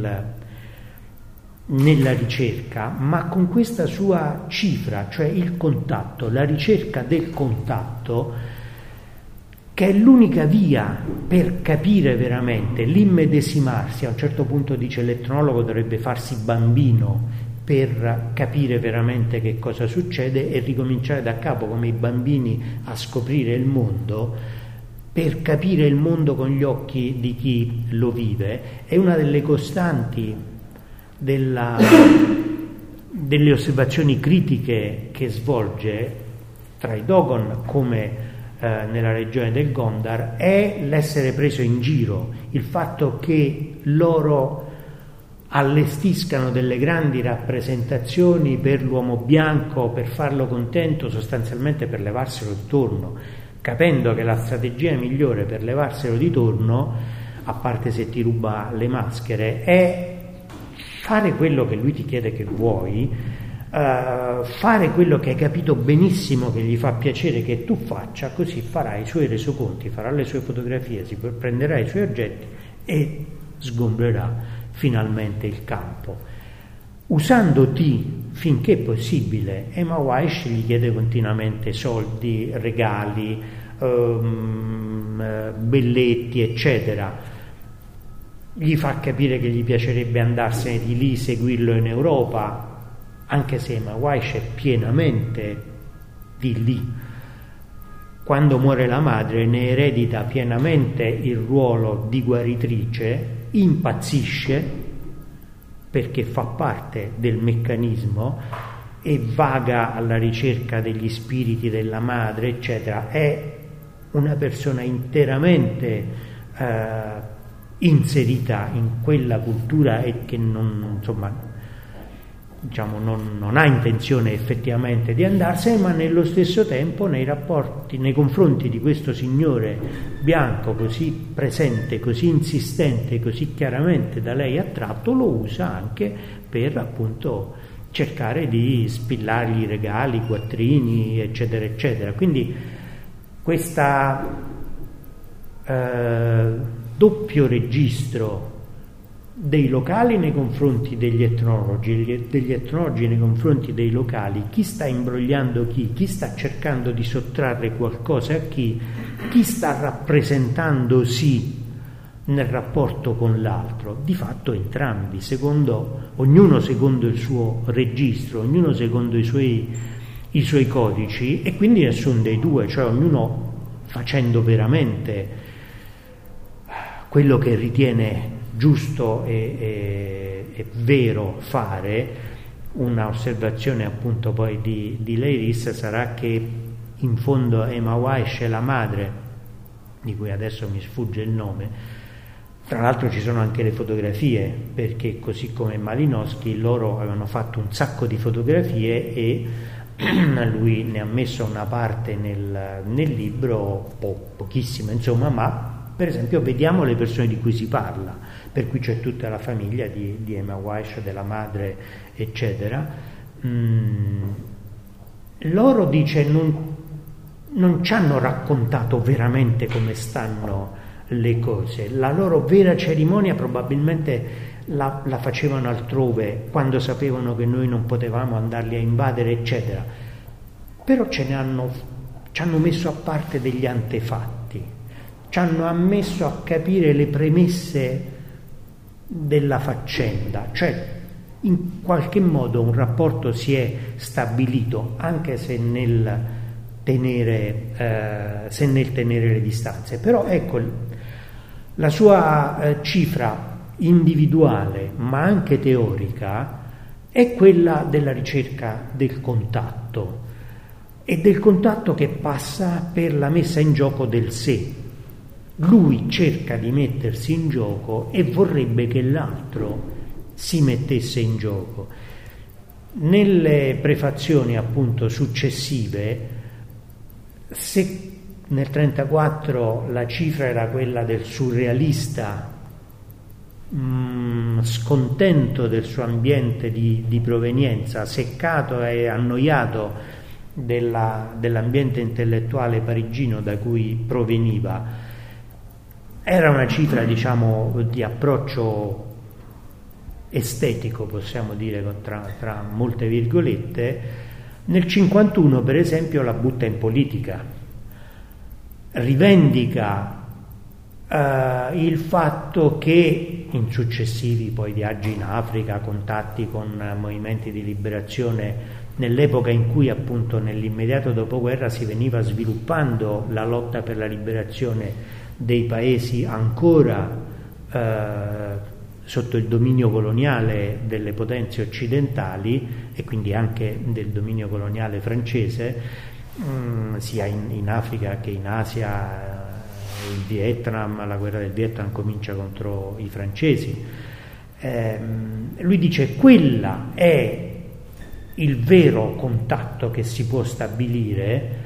nella ricerca, ma con questa sua cifra, cioè il contatto, la ricerca del contatto, che è l'unica via per capire veramente, l'immedesimarsi. A un certo punto dice l'etnologo dovrebbe farsi bambino per capire veramente che cosa succede e ricominciare da capo, come i bambini, a scoprire il mondo, per capire il mondo con gli occhi di chi lo vive. È una delle costanti delle osservazioni critiche che svolge tra i Dogon, come nella regione del Gondar, è l'essere preso in giro, il fatto che loro allestiscano delle grandi rappresentazioni per l'uomo bianco, per farlo contento, sostanzialmente per levarselo di torno, capendo che la strategia migliore per levarselo di torno, a parte se ti ruba le maschere, è fare quello che lui ti chiede che vuoi, fare quello che hai capito benissimo che gli fa piacere che tu faccia, così farà i suoi resoconti, farà le sue fotografie, prenderà i suoi oggetti e sgombrerà finalmente il campo. Usandoti finché possibile. Emma Weish gli chiede continuamente soldi, regali, belletti, eccetera. Gli fa capire che gli piacerebbe andarsene di lì, seguirlo in Europa, anche se Emma Weish è pienamente di lì. Quando muore la madre ne eredita pienamente il ruolo di guaritrice, impazzisce perché fa parte del meccanismo e vaga alla ricerca degli spiriti della madre, eccetera. È una persona interamente inserita in quella cultura e che non ha intenzione effettivamente di andarsene, ma nello stesso tempo nei rapporti, nei confronti di questo signore bianco così presente, così insistente, così chiaramente da lei attratto, lo usa anche per appunto cercare di spillargli regali, quattrini, eccetera eccetera. Quindi questa doppio registro dei locali nei confronti degli etnologi, degli etnologi nei confronti dei locali, chi sta imbrogliando chi sta cercando di sottrarre qualcosa a chi sta rappresentandosi nel rapporto con l'altro. Di fatto entrambi, ognuno secondo il suo registro, ognuno secondo i suoi codici, e quindi nessuno dei due, cioè ognuno facendo veramente quello che ritiene giusto e vero fare. Una osservazione appunto poi di Leiris sarà che in fondo Emma Weiss e la madre, di cui adesso mi sfugge il nome, tra l'altro ci sono anche le fotografie, perché così come Malinowski loro avevano fatto un sacco di fotografie e lui ne ha messo una parte nel libro, pochissima insomma, ma per esempio vediamo le persone di cui si parla, per cui c'è tutta la famiglia di Emma Weiss, della madre eccetera. Loro, dice, non ci hanno raccontato veramente come stanno le cose, la loro vera cerimonia probabilmente la facevano altrove, quando sapevano che noi non potevamo andarli a invadere eccetera, però ci hanno messo a parte degli antefatti, ci hanno ammesso a capire le premesse della faccenda, cioè in qualche modo un rapporto si è stabilito, anche se nel tenere le distanze. Però ecco, la sua cifra individuale ma anche teorica è quella della ricerca del contatto, e del contatto che passa per la messa in gioco del sé. Lui cerca di mettersi in gioco e vorrebbe che l'altro si mettesse in gioco. Nelle prefazioni appunto successive, se nel 1934 la cifra era quella del surrealista scontento del suo ambiente di provenienza, seccato e annoiato dell'ambiente intellettuale parigino da cui proveniva, era una cifra, diciamo, di approccio estetico, possiamo dire tra molte virgolette. Nel 51 per esempio la butta in politica, rivendica il fatto che in successivi poi viaggi in Africa, contatti con movimenti di liberazione, nell'epoca in cui appunto nell'immediato dopoguerra si veniva sviluppando la lotta per la liberazione dei paesi ancora sotto il dominio coloniale delle potenze occidentali, e quindi anche del dominio coloniale francese, sia in Africa che in Asia, il Vietnam, la guerra del Vietnam comincia contro i francesi. Lui dice: quella è il vero contatto che si può stabilire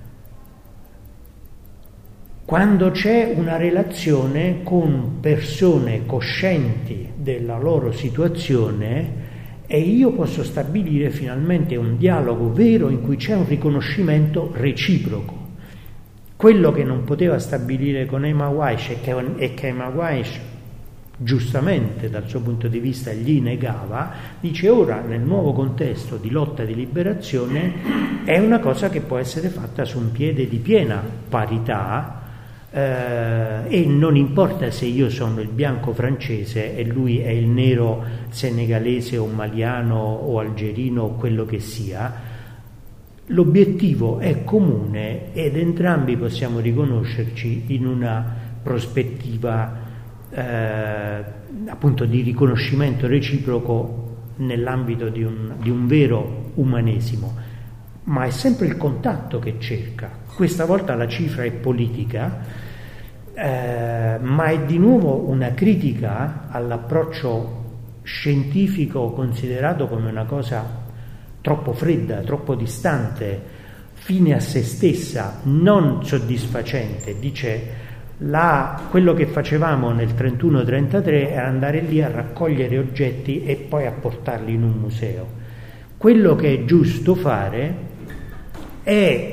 quando c'è una relazione con persone coscienti della loro situazione, e io posso stabilire finalmente un dialogo vero in cui c'è un riconoscimento reciproco. Quello che non poteva stabilire con Emma Weiss e che Emma Weiss giustamente dal suo punto di vista gli negava, dice: ora nel nuovo contesto di lotta di liberazione è una cosa che può essere fatta su un piede di piena parità, e non importa se io sono il bianco francese e lui è il nero senegalese o maliano o algerino o quello che sia, l'obiettivo è comune ed entrambi possiamo riconoscerci in una prospettiva appunto di riconoscimento reciproco nell'ambito di un vero umanesimo, ma è sempre il contatto che cerca. Questa volta la cifra è politica, ma è di nuovo una critica all'approccio scientifico considerato come una cosa troppo fredda, troppo distante, fine a se stessa, non soddisfacente. Dice: quello che facevamo nel 31-33 era andare lì a raccogliere oggetti e poi a portarli in un museo. Quello che è giusto fare è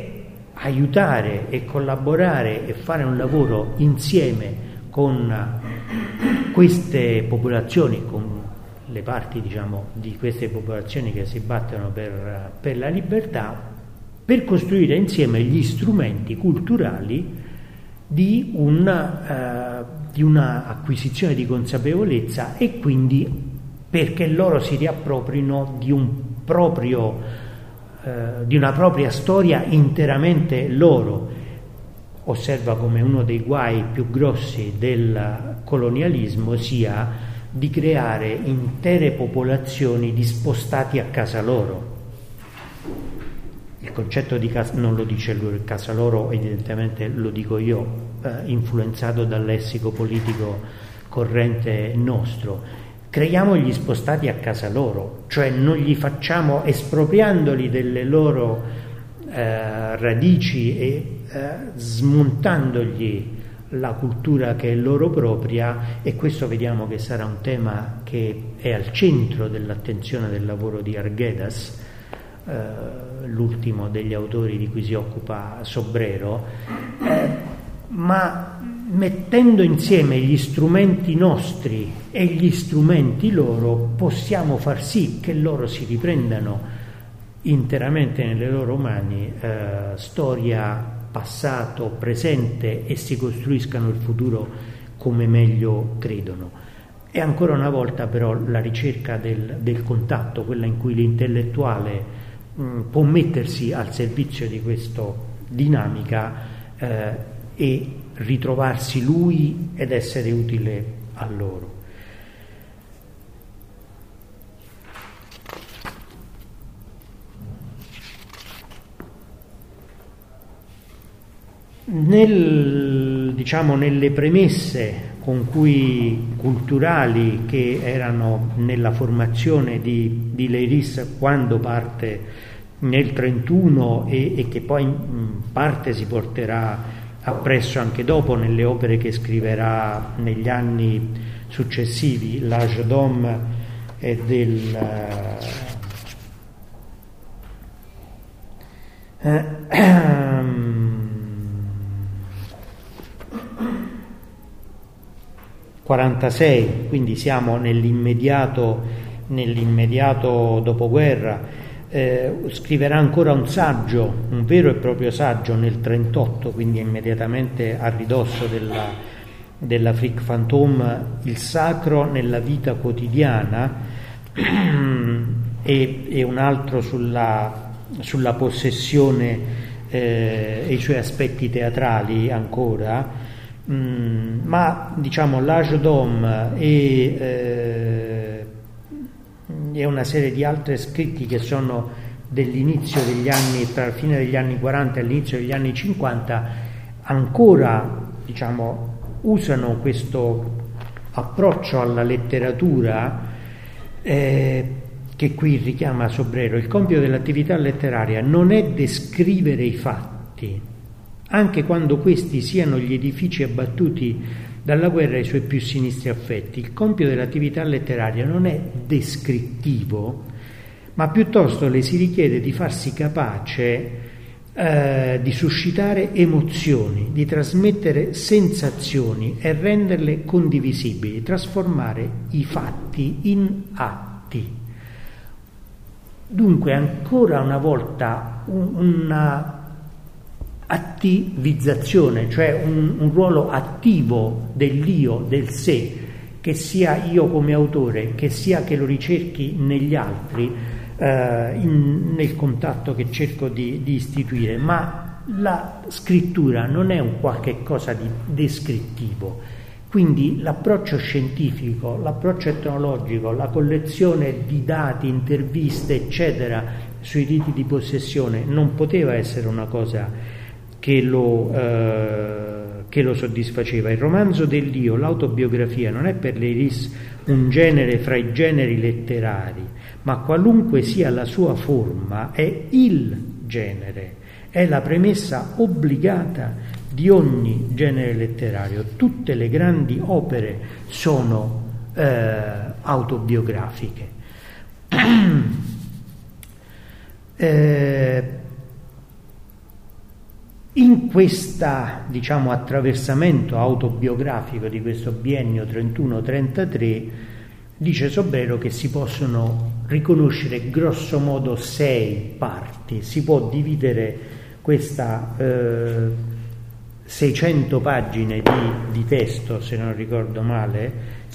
aiutare e collaborare e fare un lavoro insieme con queste popolazioni, con le parti diciamo di queste popolazioni che si battono per la libertà, per costruire insieme gli strumenti culturali di una acquisizione di consapevolezza, e quindi perché loro si riapproprino di una propria storia interamente loro. Osserva come uno dei guai più grossi del colonialismo sia di creare intere popolazioni di spostati a casa loro. Il concetto di casa non lo dice lui, casa loro evidentemente lo dico io, influenzato dal lessico politico corrente nostro. Creiamo gli spostati a casa loro, cioè non gli facciamo, espropriandoli delle loro radici e smontandogli la cultura che è loro propria, e questo vediamo che sarà un tema che è al centro dell'attenzione del lavoro di Arguedas, l'ultimo degli autori di cui si occupa Sobrero, ma mettendo insieme gli strumenti nostri e gli strumenti loro possiamo far sì che loro si riprendano interamente nelle loro mani storia, passato, presente, e si costruiscano il futuro come meglio credono. E ancora una volta però la ricerca del contatto, quella in cui l'intellettuale può mettersi al servizio di questa dinamica e ritrovarsi lui ed essere utile a loro. Nelle premesse culturali che erano nella formazione di Leiris quando parte nel 1931 e che poi in parte si porterà appresso anche dopo nelle opere che scriverà negli anni successivi, l'Age d'Homme e del 46, quindi siamo nell'immediato dopoguerra. Scriverà ancora un saggio, un vero e proprio saggio nel 1938, quindi immediatamente a ridosso della Fric Fantôme, il sacro nella vita quotidiana, e un altro sulla possessione e i suoi aspetti teatrali ancora. Ma diciamo l'Age d'Homme e una serie di altri scritti che sono dell'inizio degli anni, tra la fine degli anni 40 e l'inizio degli anni 50, ancora usano questo approccio alla letteratura che qui richiama Sobrero. Il compito dell'attività letteraria non è descrivere i fatti, anche quando questi siano gli edifici abbattuti dalla guerra e i suoi più sinistri affetti. Il compito dell'attività letteraria non è descrittivo, ma piuttosto le si richiede di farsi capace di suscitare emozioni, di trasmettere sensazioni e renderle condivisibili, trasformare i fatti in atti. Dunque, ancora una volta, una attivizzazione, cioè un ruolo attivo dell'io, del sé, che sia io come autore, che sia che lo ricerchi negli altri, nel contatto che cerco di istituire. Ma la scrittura non è un qualche cosa di descrittivo, quindi l'approccio scientifico, l'approccio etnologico, la collezione di dati, interviste eccetera sui riti di possessione non poteva essere una cosa che lo soddisfaceva. Il romanzo dell'io, l'autobiografia, non è per Leiris un genere fra i generi letterari, ma qualunque sia la sua forma è il genere, è la premessa obbligata di ogni genere letterario. Tutte le grandi opere sono autobiografiche. In questo, diciamo, attraversamento autobiografico di questo biennio 31-33 dice Sobrero che si possono riconoscere grosso modo 6 parti. Si può dividere questa 600 pagine di testo, se non ricordo male,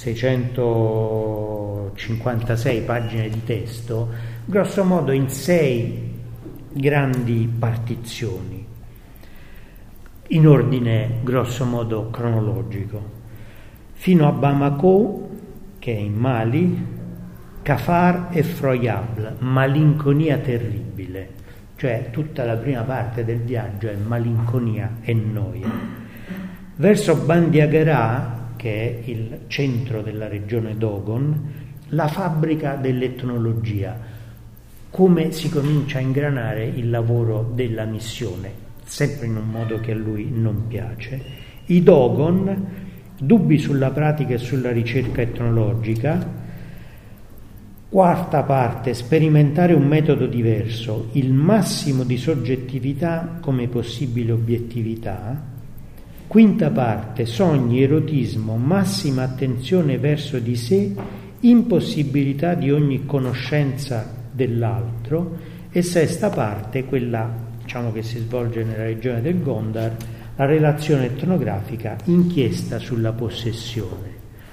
656 pagine di testo, grosso modo in 6 grandi partizioni, in ordine grosso modo cronologico, fino a Bamako, che è in Mali, Cafar e Froyable, malinconia terribile, cioè tutta la prima parte del viaggio è malinconia e noia. Verso Bandiagara, che è il centro della regione Dogon, la fabbrica dell'etnologia, come si comincia a ingranare il lavoro della missione, sempre in un modo che a lui non piace. I Dogon, dubbi sulla pratica e sulla ricerca etnologica. Quarta parte, sperimentare un metodo diverso, il massimo di soggettività come possibile obiettività. Quinta parte, sogni, erotismo, massima attenzione verso di sé, impossibilità di ogni conoscenza dell'altro. E sesta parte, quella diciamo che si svolge nella regione del Gondar, la relazione etnografica, inchiesta sulla possessione.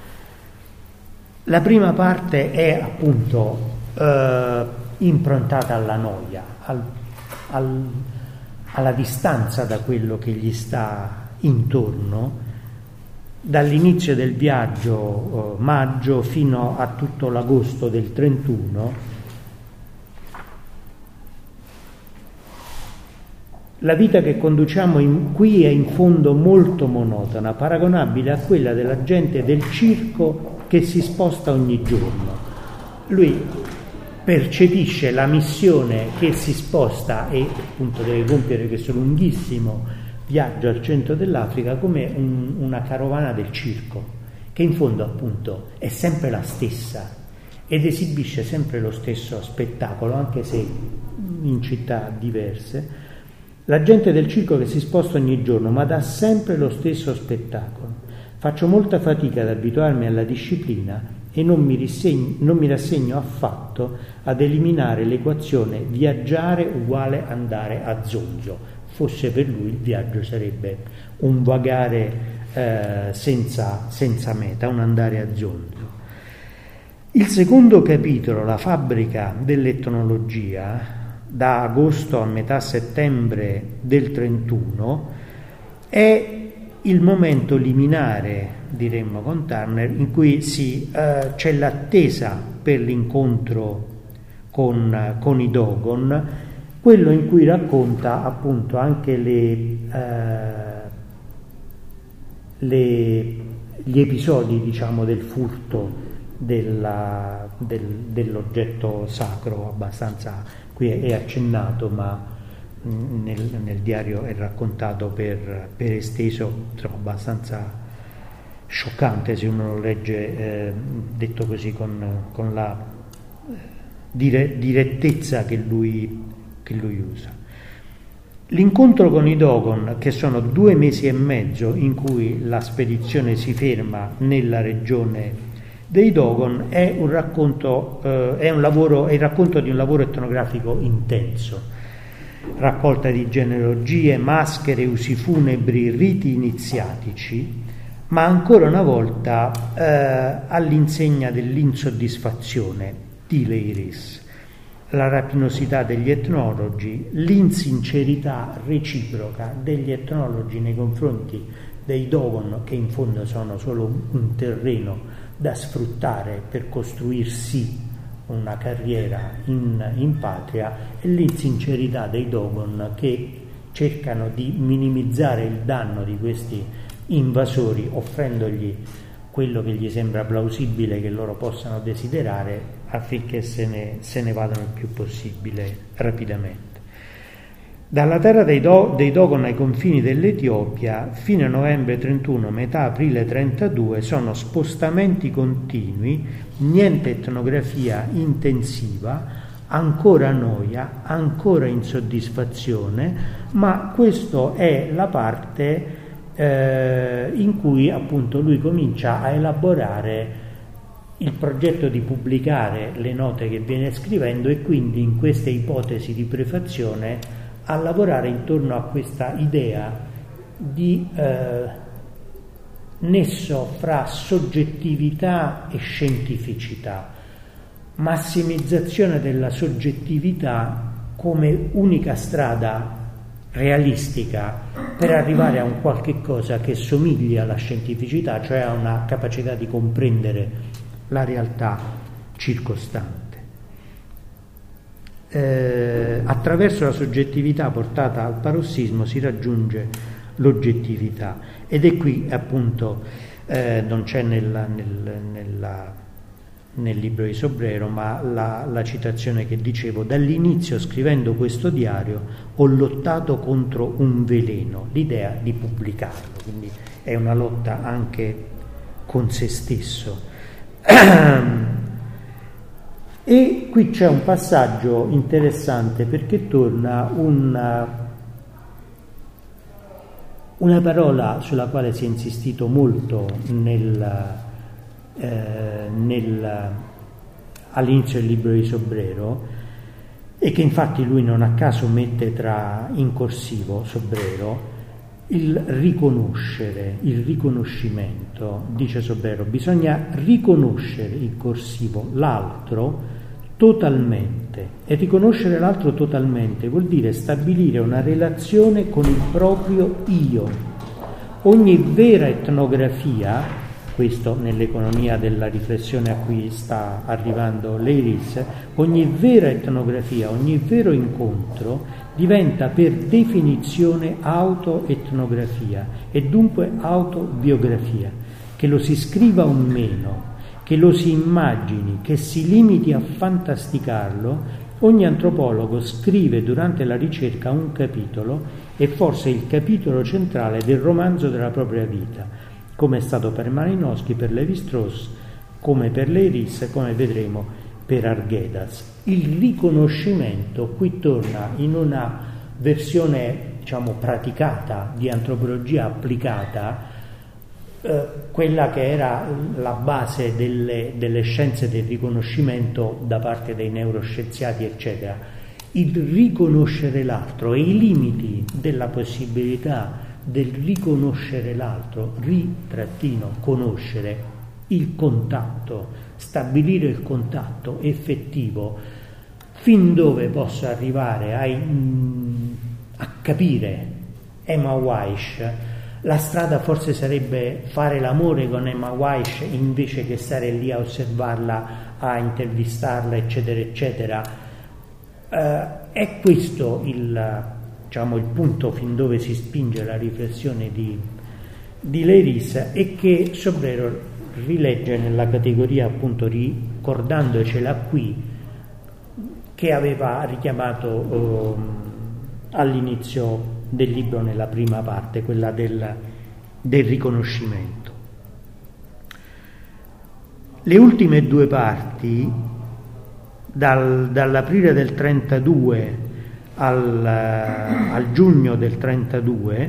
La prima parte è appunto improntata alla noia, alla distanza da quello che gli sta intorno, dall'inizio del viaggio maggio fino a tutto l'agosto del 31. La vita che conduciamo qui è in fondo molto monotona, paragonabile a quella della gente del circo che si sposta ogni giorno. Lui percepisce la missione che si sposta e appunto deve compiere questo lunghissimo viaggio al centro dell'Africa come una carovana del circo, che in fondo appunto è sempre la stessa ed esibisce sempre lo stesso spettacolo, anche se in città diverse. La gente del circo che si sposta ogni giorno, ma dà sempre lo stesso spettacolo. Faccio molta fatica ad abituarmi alla disciplina e non mi rassegno affatto ad eliminare l'equazione viaggiare uguale andare a zonzo. Fosse per lui il viaggio sarebbe un vagare senza meta, un andare a zonzo. Il secondo capitolo, la fabbrica dell'etnologia, da agosto a metà settembre del 31, è il momento liminare, diremmo con Turner, in cui c'è l'attesa per l'incontro con i Dogon, quello in cui racconta appunto anche gli episodi, diciamo, del furto dell'oggetto sacro, abbastanza, qui è accennato, ma nel diario è raccontato per esteso, insomma, abbastanza scioccante se uno lo legge detto così con la direttezza che lui usa. L'incontro con i Dogon, che sono 2 mesi e mezzo in cui la spedizione si ferma nella regione dei Dogon, è il racconto di un lavoro etnografico intenso. Raccolta di genealogie, maschere, usi funebri, riti iniziatici, ma ancora una volta all'insegna dell'insoddisfazione di Leiris, la rapinosità degli etnologi, l'insincerità reciproca degli etnologi nei confronti dei Dogon, che in fondo sono solo un terreno da sfruttare per costruirsi una carriera in patria, e l'insincerità dei Dogon che cercano di minimizzare il danno di questi invasori offrendogli quello che gli sembra plausibile che loro possano desiderare affinché se ne vadano il più possibile rapidamente. Dalla terra dei Dogon ai confini dell'Etiopia, fine novembre 31, metà aprile 32, sono spostamenti continui, niente etnografia intensiva, ancora noia, ancora insoddisfazione, ma questa è la parte in cui appunto lui comincia a elaborare il progetto di pubblicare le note che viene scrivendo, e quindi in queste ipotesi di prefazione a lavorare intorno a questa idea di nesso fra soggettività e scientificità, massimizzazione della soggettività come unica strada realistica per arrivare a un qualche cosa che somigli alla scientificità, cioè a una capacità di comprendere la realtà circostante. Attraverso la soggettività portata al parossismo si raggiunge l'oggettività, ed è qui appunto non c'è nel libro di Sobrero, ma la citazione che dicevo: dall'inizio, scrivendo questo diario, ho lottato contro un veleno, l'idea di pubblicarlo, quindi è una lotta anche con se stesso. E qui c'è un passaggio interessante, perché torna una parola sulla quale si è insistito molto all'inizio del libro di Sobrero, e che infatti lui non a caso mette in corsivo, Sobrero, il riconoscere, il riconoscimento. Dice Sobrero: bisogna riconoscere, in corsivo, l'altro totalmente, e riconoscere l'altro totalmente vuol dire stabilire una relazione con il proprio io. Ogni vera etnografia, questo nell'economia della riflessione a cui sta arrivando Leiris, ogni vera etnografia, ogni vero incontro diventa per definizione autoetnografia e dunque autobiografia. Che lo si scriva o meno, che lo si immagini, che si limiti a fantasticarlo, ogni antropologo scrive durante la ricerca un capitolo, e forse il capitolo centrale del romanzo della propria vita, come è stato per Malinowski, per Lévi-Strauss, come per Leiris, come vedremo per Arguedas. Il riconoscimento qui torna in una versione, diciamo, praticata di antropologia applicata, quella che era la base delle scienze del riconoscimento da parte dei neuroscienziati, eccetera. Il riconoscere l'altro e i limiti della possibilità del riconoscere l'altro, conoscere, il contatto, stabilire il contatto effettivo, fin dove possa arrivare a capire Emma Weish. La strada forse sarebbe fare l'amore con Emma Weish invece che stare lì a osservarla, a intervistarla, eccetera, eccetera. È questo il punto fin dove si spinge la riflessione di Leiris, e che Sobrero rilegge nella categoria, appunto, ricordandocela qui, che aveva richiamato all'inizio del libro nella prima parte, quella del riconoscimento. Le ultime due parti, dall'aprile del 32 al giugno del 32,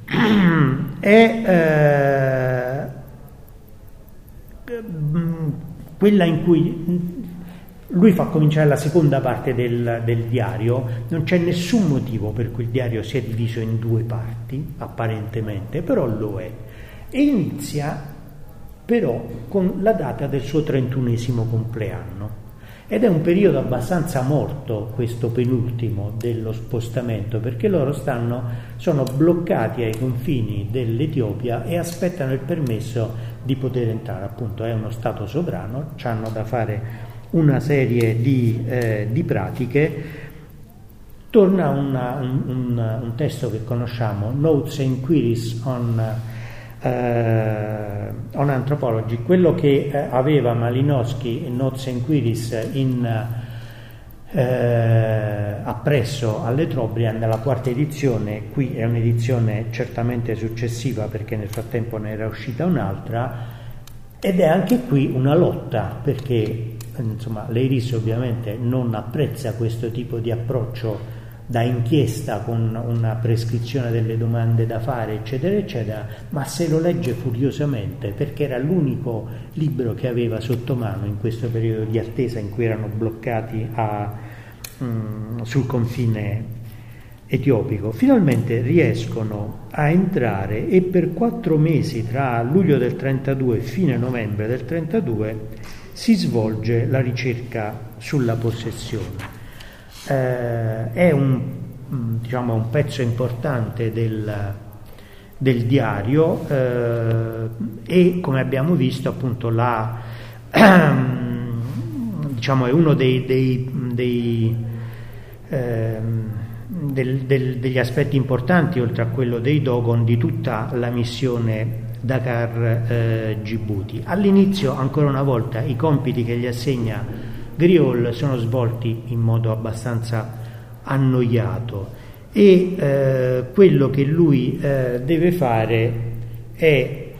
è quella in cui lui fa cominciare la seconda parte del diario. Non c'è nessun motivo per cui il diario sia diviso in due parti, apparentemente, però lo è. E inizia però con la data del suo 31esimo compleanno. Ed è un periodo abbastanza morto, questo penultimo dello spostamento, perché loro sono bloccati ai confini dell'Etiopia e aspettano il permesso di poter entrare. Appunto, è uno stato sovrano, hanno da fare una serie di pratiche. Torna un testo che conosciamo, Notes and Queries on Anthropology, quello che aveva Malinowski, Notes and Queries, appresso alle Trobriand nella quarta edizione. Qui è un'edizione certamente successiva, perché nel frattempo ne era uscita un'altra, ed è anche qui una lotta, perché insomma, Leiris ovviamente non apprezza questo tipo di approccio da inchiesta con una prescrizione delle domande da fare, eccetera, eccetera, ma se lo legge furiosamente perché era l'unico libro che aveva sotto mano in questo periodo di attesa in cui erano bloccati sul confine etiopico. Finalmente riescono a entrare e per 4 mesi, tra luglio del 32 e fine novembre del 32, si svolge la ricerca sulla possessione. È un pezzo importante del diario e, come abbiamo visto, appunto è uno degli aspetti importanti, oltre a quello dei Dogon, di tutta la missione Dakar-Gibuti. All'inizio, ancora una volta, i compiti che gli assegna Griol sono svolti in modo abbastanza annoiato e quello che lui deve fare è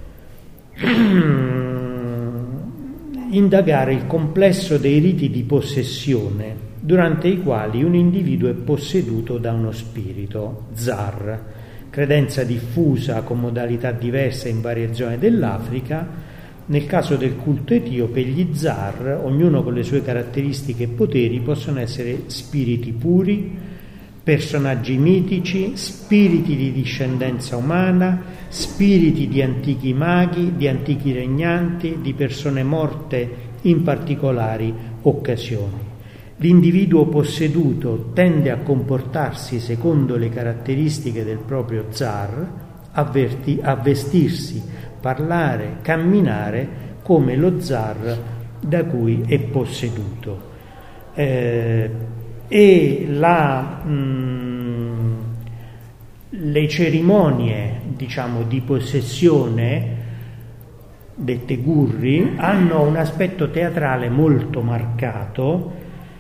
indagare il complesso dei riti di possessione durante i quali un individuo è posseduto da uno spirito, Zar, credenza diffusa con modalità diverse in varie zone dell'Africa. Nel caso del culto etiope, gli zar, ognuno con le sue caratteristiche e poteri, possono essere spiriti puri, personaggi mitici, spiriti di discendenza umana, spiriti di antichi maghi, di antichi regnanti, di persone morte in particolari occasioni. L'individuo posseduto tende a comportarsi secondo le caratteristiche del proprio zar, a vestirsi, parlare, camminare come lo zar da cui è posseduto. Le cerimonie, di possessione, dette gurri, hanno un aspetto teatrale molto marcato.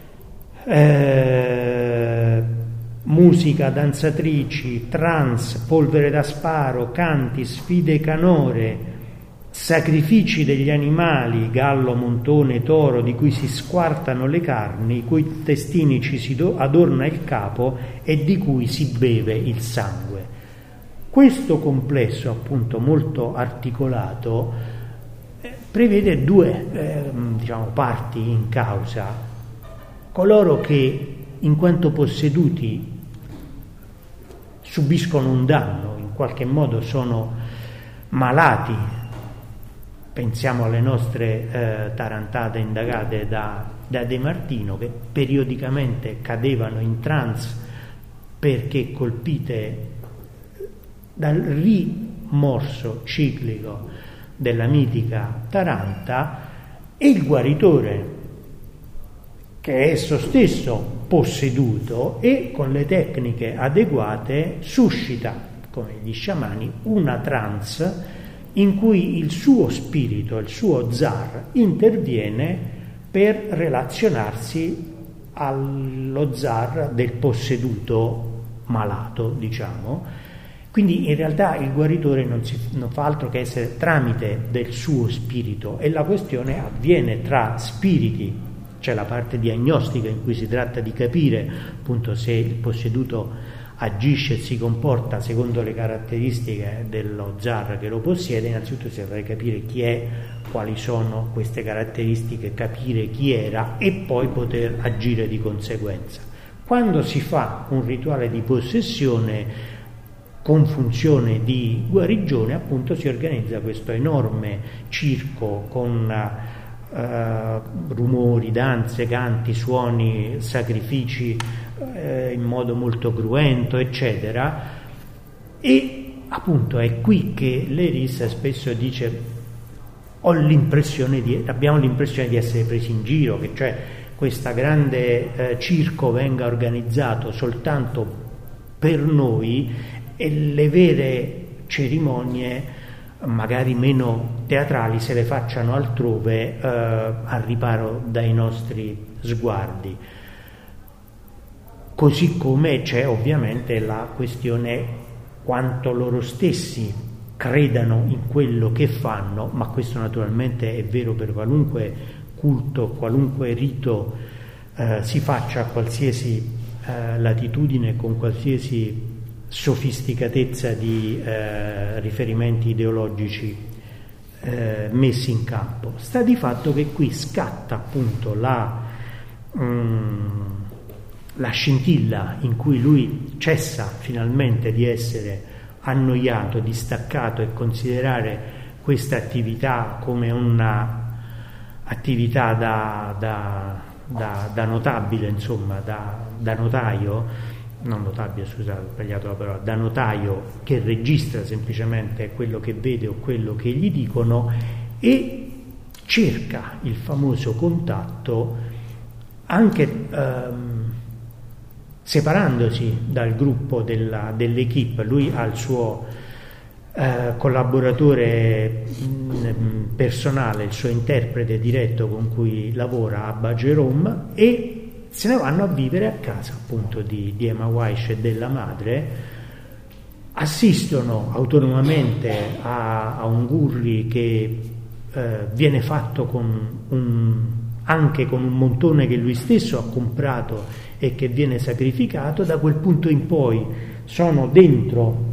Musica, danzatrici, trance, polvere da sparo, canti, sfide canore, sacrifici degli animali, gallo, montone, toro, di cui si squartano le carni, i cui testini ci si adorna il capo e di cui si beve il sangue. Questo complesso, appunto, molto articolato, prevede due parti in causa: coloro che in quanto posseduti subiscono un danno, in qualche modo sono malati. Pensiamo alle nostre tarantate indagate da De Martino, che periodicamente cadevano in trance perché colpite dal rimorso ciclico della mitica Taranta, e il guaritore, che è esso stesso posseduto e con le tecniche adeguate suscita, come gli sciamani, una trance in cui il suo spirito, il suo zar, interviene per relazionarsi allo zar del posseduto malato, Quindi in realtà il guaritore non fa altro che essere tramite del suo spirito, e la questione avviene tra spiriti. C'è la parte diagnostica in cui si tratta di capire appunto se il posseduto agisce e si comporta secondo le caratteristiche dello zar che lo possiede. Innanzitutto si deve capire chi è, quali sono queste caratteristiche, capire chi era e poi poter agire di conseguenza. Quando si fa un rituale di possessione con funzione di guarigione, appunto, si organizza questo enorme circo con rumori, danze, canti, suoni, sacrifici in modo molto cruento, eccetera. E appunto è qui che Leiris spesso dice: abbiamo l'impressione di essere presi in giro, che cioè questo grande circo venga organizzato soltanto per noi e le vere cerimonie, magari meno teatrali, se le facciano altrove al riparo dai nostri sguardi. Così come c'è ovviamente la questione quanto loro stessi credano in quello che fanno, ma questo naturalmente è vero per qualunque culto, qualunque rito si faccia a qualsiasi latitudine, con qualsiasi sofisticatezza di riferimenti ideologici messi in campo. Sta di fatto che qui scatta appunto la scintilla in cui lui cessa finalmente di essere annoiato, distaccato e considerare questa attività come una attività da notabile, insomma, da notaio, non notabile, scusate, ho sbagliato la parola, da notaio che registra semplicemente quello che vede o quello che gli dicono, e cerca il famoso contatto anche separandosi dal gruppo dell'equipe. Lui ha il suo collaboratore personale, il suo interprete diretto con cui lavora, Abba Jerome, e se ne vanno a vivere a casa appunto di Emma Weish e della madre. Assistono autonomamente a un gurri che viene fatto anche con un montone che lui stesso ha comprato e che viene sacrificato. Da quel punto in poi sono dentro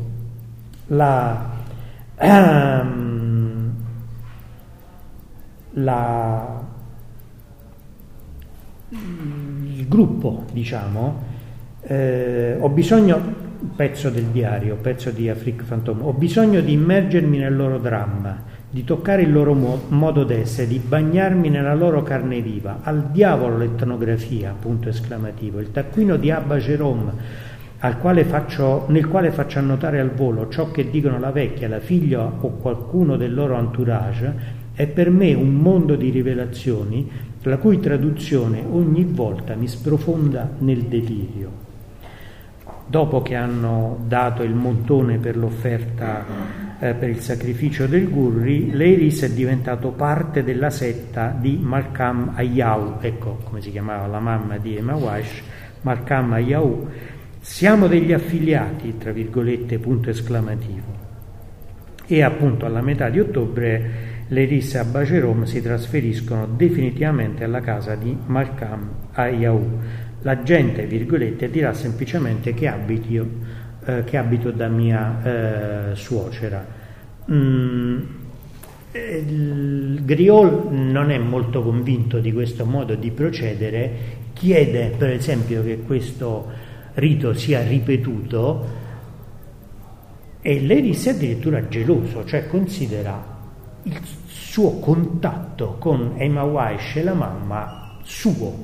il gruppo, diciamo. Ho bisogno, pezzo del diario, pezzo di Afrique Fantôme, ho bisogno di immergermi nel loro dramma, di toccare il loro modo d'essere, di bagnarmi nella loro carne viva. Al diavolo l'etnografia, punto esclamativo. Il taccuino di Abba Jerome, nel quale faccio annotare al volo ciò che dicono la vecchia, la figlia o qualcuno del loro entourage, è per me un mondo di rivelazioni, la cui traduzione ogni volta mi sprofonda nel delirio. Dopo che hanno dato il montone per l'offerta per il sacrificio del gurri, Leiris è diventato parte della setta di Malcolm Ayau, ecco come si chiamava la mamma di Emma Weish, Malcolm Ayau. Siamo degli affiliati, tra virgolette, punto esclamativo. E appunto alla metà di ottobre Leiris e Abba Jerome si trasferiscono definitivamente alla casa di Malcolm Ayau. La gente, virgolette, dirà semplicemente che abito da mia suocera. Griol non è molto convinto di questo modo di procedere, chiede per esempio che questo rito sia ripetuto, e Leiris è addirittura geloso, cioè considera il suo contatto con Emma Weish e la mamma suo.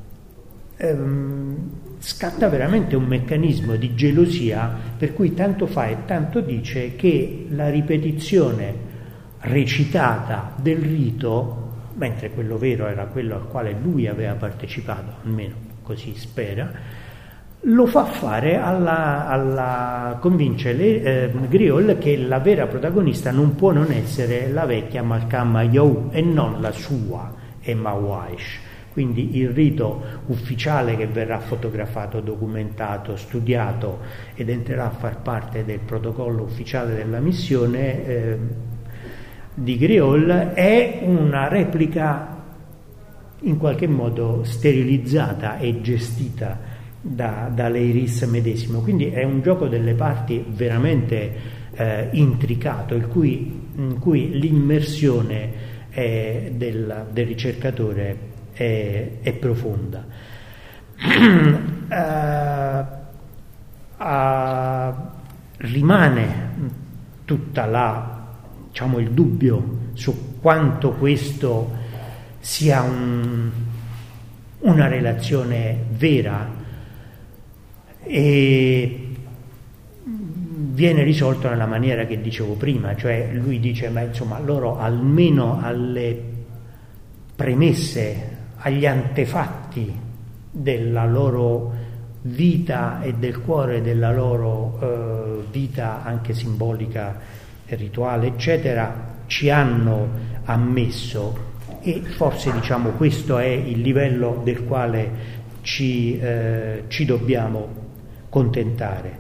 Scatta veramente un meccanismo di gelosia per cui tanto fa e tanto dice che la ripetizione recitata del rito, mentre quello vero era quello al quale lui aveva partecipato, almeno così spera, lo fa fare convince Griol che la vera protagonista non può non essere la vecchia Malcolm Ayau e non la sua Emma Weish. Quindi il rito ufficiale che verrà fotografato, documentato, studiato ed entrerà a far parte del protocollo ufficiale della missione di Griol è una replica in qualche modo sterilizzata e gestita da Leiris medesimo. Quindi è un gioco delle parti veramente intricato, in cui l'immersione del ricercatore è profonda. Rimane tutta il dubbio su quanto questo sia una relazione vera, e viene risolto nella maniera che dicevo prima, cioè lui dice ma insomma loro almeno alle premesse, agli antefatti della loro vita e del cuore della loro vita anche simbolica, rituale eccetera, ci hanno ammesso, e forse diciamo questo è il livello del quale ci dobbiamo contentare.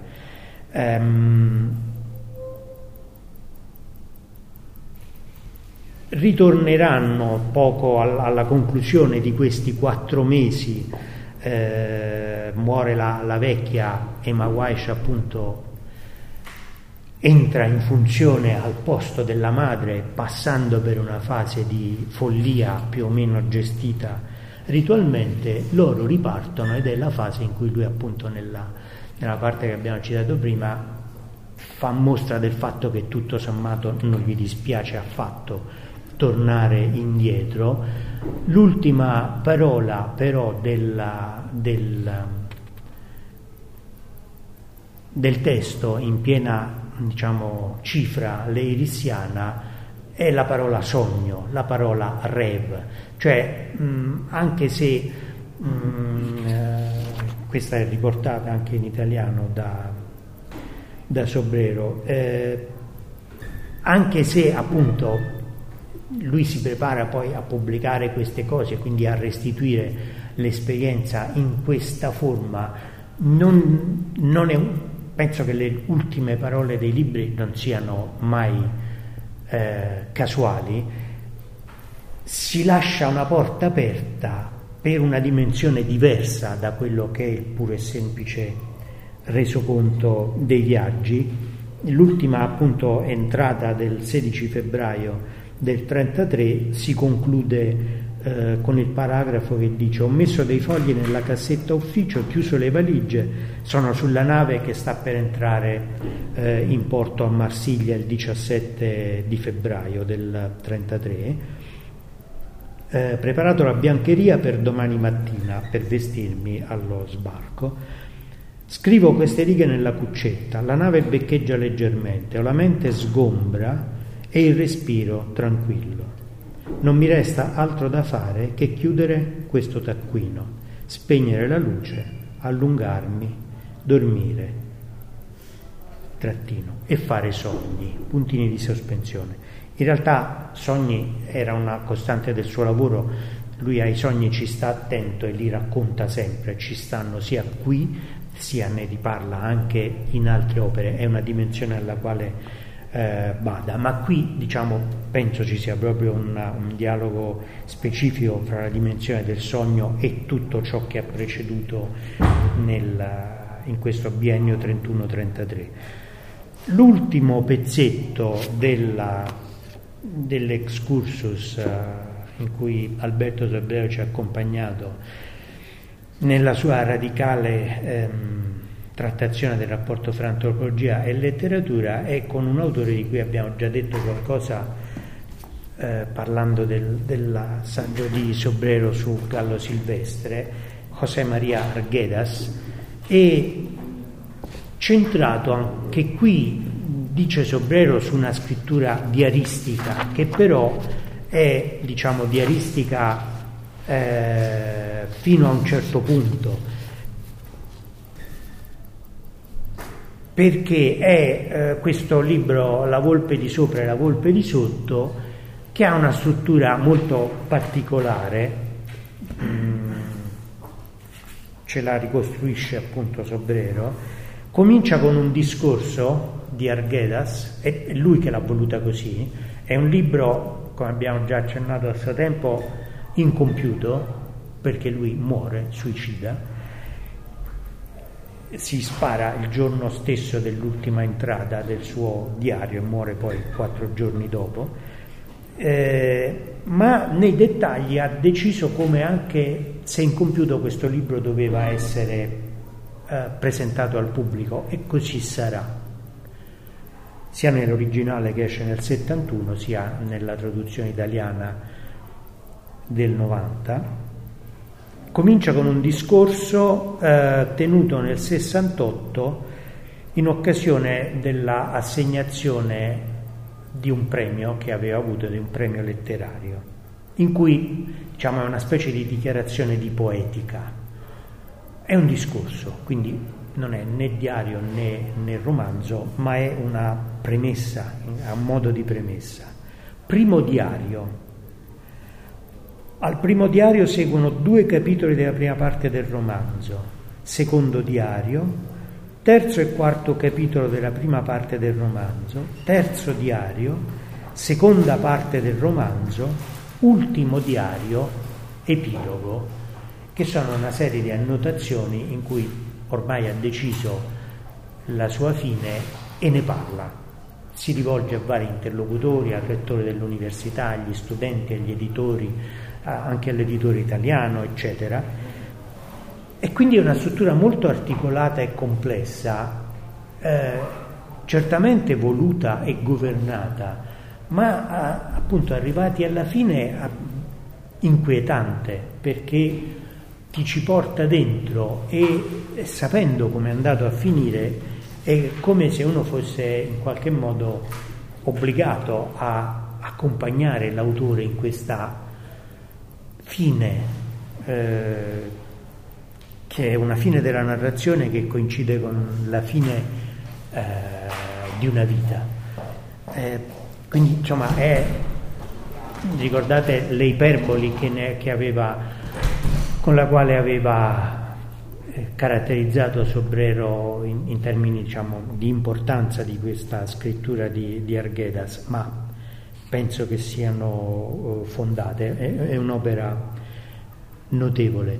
Ritorneranno poco alla conclusione di questi 4 mesi, muore la vecchia e Mawaish appunto entra in funzione al posto della madre, passando per una fase di follia più o meno gestita ritualmente. Loro ripartono ed è la fase in cui lui appunto nella parte che abbiamo citato prima fa mostra del fatto che tutto sommato non gli dispiace affatto tornare indietro. L'ultima parola però del testo in piena, diciamo, cifra leirissiana è la parola sogno, la parola rev, cioè anche se questa è riportata anche in italiano da Sobrero, anche se appunto lui si prepara poi a pubblicare queste cose, quindi a restituire l'esperienza in questa forma, non è, penso che le ultime parole dei libri non siano mai casuali. Si lascia una porta aperta per una dimensione diversa da quello che è il puro e semplice resoconto dei viaggi. L'ultima appunto entrata del 16 febbraio del 33 si conclude con il paragrafo che dice: ho messo dei fogli nella cassetta ufficio, chiuso le valigie, sono sulla nave che sta per entrare in porto a Marsiglia il 17 di febbraio del 33, preparato la biancheria per domani mattina per vestirmi allo sbarco. Scrivo queste righe nella cuccetta, la nave beccheggia leggermente, ho la mente sgombra e il respiro tranquillo. Non mi resta altro da fare che chiudere questo taccuino, spegnere la luce, allungarmi, dormire, trattino, e fare sogni, puntini di sospensione. In realtà sogni era una costante del suo lavoro, lui ai sogni ci sta attento e li racconta sempre, ci stanno sia qui, sia ne riparla anche in altre opere, è una dimensione alla quale bada, ma qui diciamo penso ci sia proprio un dialogo specifico fra la dimensione del sogno e tutto ciò che ha preceduto in questo biennio 31-33. L'ultimo pezzetto dell'excursus in cui Alberto Sobrero ci ha accompagnato nella sua radicale trattazione del rapporto fra antropologia e letteratura è con un autore di cui abbiamo già detto qualcosa parlando dell'assaggio di Sobrero su Gallo Silvestre, José María Arguedas, e centrato anche qui, dice Sobrero, su una scrittura diaristica che però è, diciamo, diaristica fino a un certo punto, perché è questo libro La volpe di sopra e la volpe di sotto, che ha una struttura molto particolare, ce la ricostruisce appunto Sobrero. Comincia con un discorso di Arguedas, è lui che l'ha voluta così, è un libro, come abbiamo già accennato a suo tempo, incompiuto, perché lui muore, suicida, si spara il giorno stesso dell'ultima entrata del suo diario e muore poi 4 giorni dopo, ma nei dettagli ha deciso come, anche se incompiuto, questo libro doveva essere presentato al pubblico, e così sarà, sia nell'originale che esce nel 71 sia nella traduzione italiana del 90. Comincia con un discorso tenuto nel 68 in occasione della assegnazione di un premio che aveva avuto, di un premio letterario, in cui, diciamo, è una specie di dichiarazione di poetica. È un discorso, quindi non è né diario né romanzo, ma è una premessa, a modo di premessa. Primo diario. Al primo diario seguono 2 capitoli della prima parte del romanzo, secondo diario, terzo e quarto capitolo della prima parte del romanzo, terzo diario, seconda parte del romanzo, ultimo diario, epilogo, che sono una serie di annotazioni in cui ormai ha deciso la sua fine e ne parla. Si rivolge a vari interlocutori, al rettore dell'università, agli studenti, agli editori, anche all'editore italiano, eccetera. E quindi è una struttura molto articolata e complessa, certamente voluta e governata, ma appunto arrivati alla fine inquietante, perché ti ci porta dentro e sapendo come è andato a finire è come se uno fosse in qualche modo obbligato a accompagnare l'autore in questa fine, che è una fine della narrazione che coincide con la fine di una vita. Quindi insomma ricordate le iperboli che aveva, con la quale aveva caratterizzato Sobrero in termini, diciamo, di importanza di questa scrittura di Arguedas, ma penso che siano fondate. È un'opera notevole.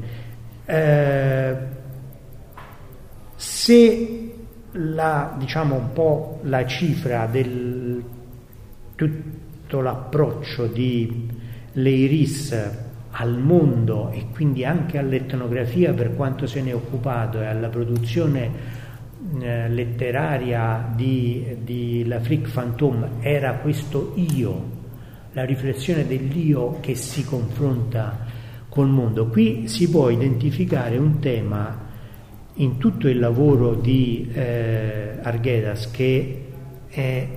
Se diciamo un po' la cifra del tutto l'approccio di Leiris al mondo e quindi anche all'etnografia per quanto se ne è occupato e alla produzione letteraria di L'Afrique fantôme era questo io, la riflessione dell'io che si confronta col mondo. Qui si può identificare un tema in tutto il lavoro di Arguedas, che è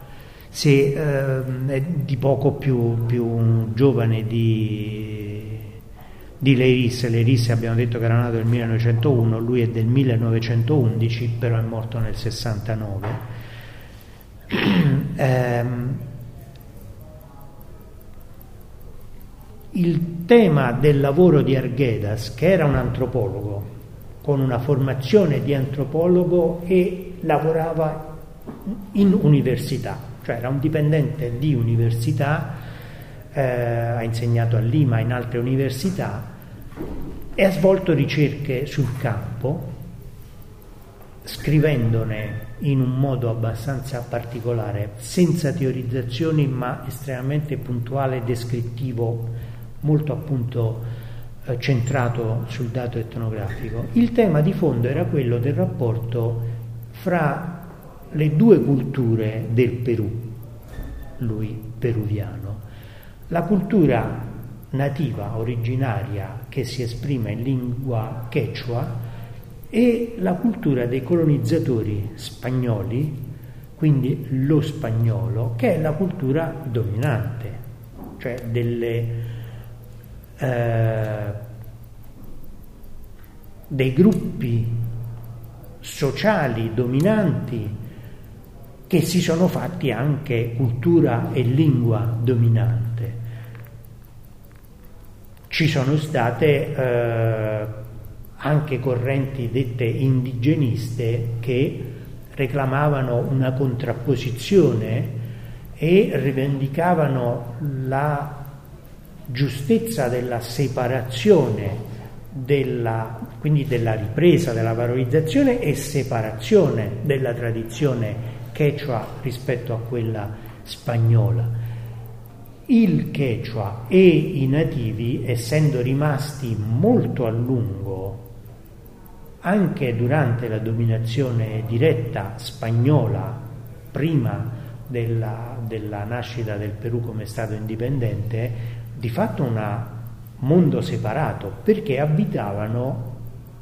di poco più giovane di Leiris. Leiris abbiamo detto che era nato nel 1901, lui è del 1911, però è morto nel 69. Il tema del lavoro di Arguedas, che era un antropologo con una formazione di antropologo e lavorava in università, cioè era un dipendente di università, ha insegnato a Lima, in altre università, e ha svolto ricerche sul campo, scrivendone in un modo abbastanza particolare, senza teorizzazioni ma estremamente puntuale e descrittivo, molto appunto centrato sul dato etnografico. Il tema di fondo era quello del rapporto fra le due culture del Perù, lui peruviano, la cultura nativa, originaria, che si esprime in lingua quechua, e la cultura dei colonizzatori spagnoli, quindi lo spagnolo, che è la cultura dominante, cioè dei gruppi sociali dominanti che si sono fatti anche cultura e lingua dominante. Ci sono state anche correnti dette indigeniste che reclamavano una contrapposizione e rivendicavano la giustezza della separazione, quindi della ripresa, della valorizzazione e separazione della tradizione quechua rispetto a quella spagnola. Il quechua e i nativi, essendo rimasti molto a lungo anche durante la dominazione diretta spagnola, prima della nascita del Perù come Stato indipendente, di fatto un mondo separato, perché abitavano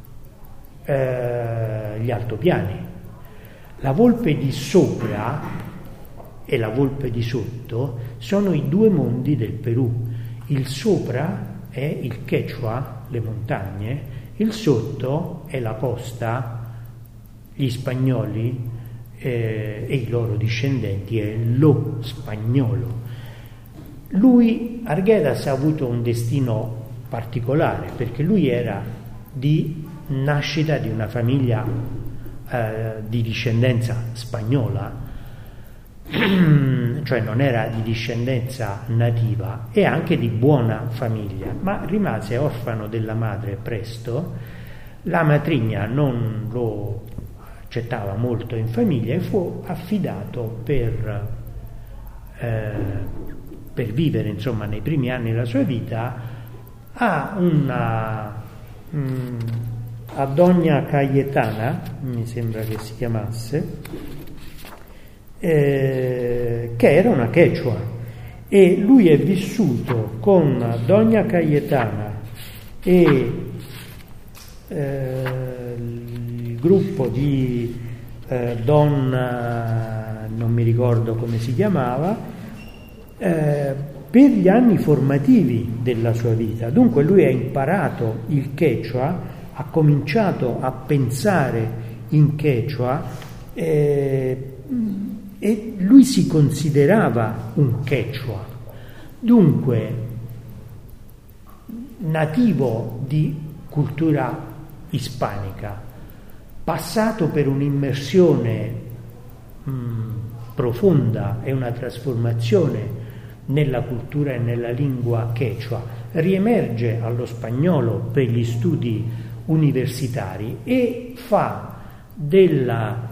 gli altopiani. La volpe di sopra e la volpe di sotto sono i due mondi del Perù. Il sopra è il quechua, le montagne, il sotto è la costa, gli spagnoli e i loro discendenti, è lo spagnolo. Lui, Arguedas, ha avuto un destino particolare, perché lui era di nascita di una famiglia di discendenza spagnola, cioè non era di discendenza nativa e anche di buona famiglia, ma rimase orfano della madre presto. La matrigna non lo accettava molto in famiglia e fu affidato per vivere, insomma, nei primi anni della sua vita a Donna Cayetana, mi sembra che si chiamasse, che era una quechua, e lui è vissuto con Donna Cayetana e il gruppo di donna, non mi ricordo come si chiamava, per gli anni formativi della sua vita. Dunque lui ha imparato il quechua, ha cominciato a pensare in quechua e lui si considerava un quechua, dunque nativo di cultura ispanica, passato per un'immersione profonda e una trasformazione nella cultura e nella lingua quechua, riemerge allo spagnolo per gli studi universitari e fa della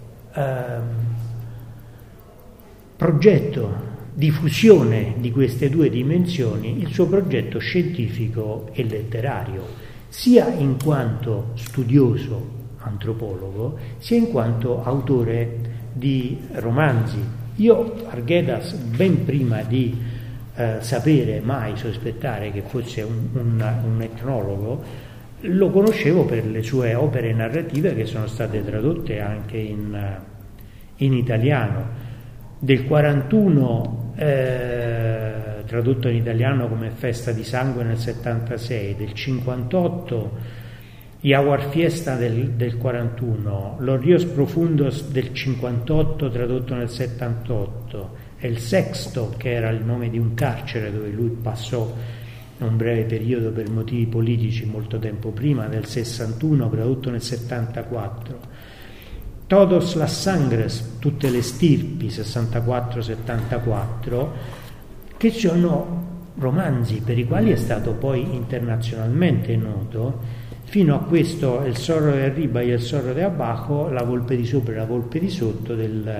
progetto di fusione di queste due dimensioni il suo progetto scientifico e letterario, sia in quanto studioso antropologo, sia in quanto autore di romanzi. Io Arguedas, ben prima di sapere, mai sospettare che fosse un etnologo, lo conoscevo per le sue opere narrative che sono state tradotte anche in italiano. Del 41 tradotto in italiano come Festa di sangue nel 76, del 58 Jaguar Fiesta del 41, Los Ríos Profundos del 58 tradotto nel 78, El Sexto, che era il nome di un carcere dove lui passò un breve periodo per motivi politici molto tempo prima, del 61 tradotto nel 74, Todos las Sangres, tutte le stirpi, 64-74, che sono romanzi per i quali è stato poi internazionalmente noto. Fino a questo El Zorro de Arriba e El Zorro de Abajo, La volpe di sopra e la volpe di sotto,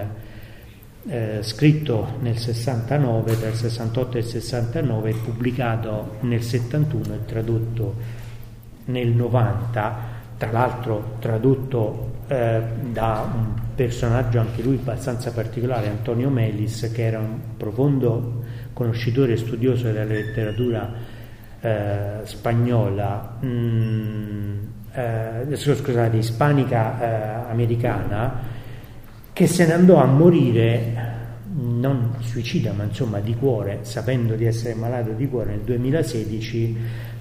scritto nel 69, tra il 68 e il 69, pubblicato nel 71 e tradotto nel 90, tra l'altro tradotto da un personaggio anche lui abbastanza particolare, Antonio Melis, che era un profondo conoscitore e studioso della letteratura spagnola, scusate, ispanica americana, che se ne andò a morire, non suicida ma insomma di cuore, sapendo di essere malato di cuore nel 2016,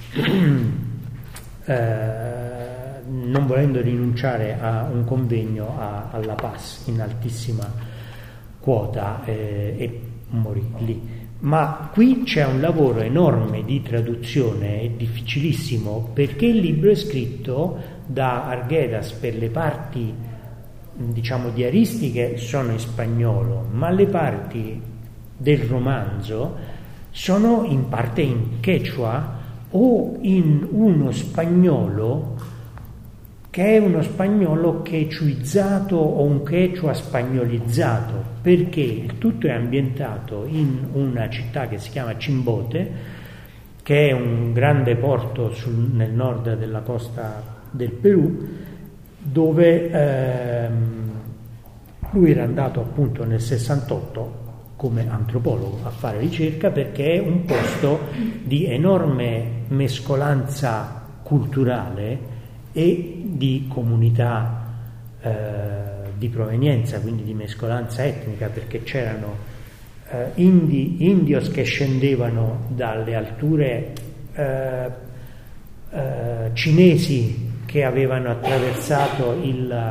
non volendo rinunciare a un convegno alla Paz in altissima quota, e morì lì. Ma qui c'è un lavoro enorme di traduzione, difficilissimo, perché il libro è scritto da Arguedas per le parti, diciamo, diaristiche sono in spagnolo, ma le parti del romanzo sono in parte in quechua o in uno spagnolo che è uno spagnolo quechuizzato o un quechua spagnolizzato, perché il tutto è ambientato in una città che si chiama Chimbote, che è un grande porto nel nord della costa del Perù, dove lui era andato appunto nel 68 come antropologo a fare ricerca, perché è un posto di enorme mescolanza culturale e di comunità di provenienza, quindi di mescolanza etnica, perché c'erano indios che scendevano dalle alture cinesi, che avevano attraversato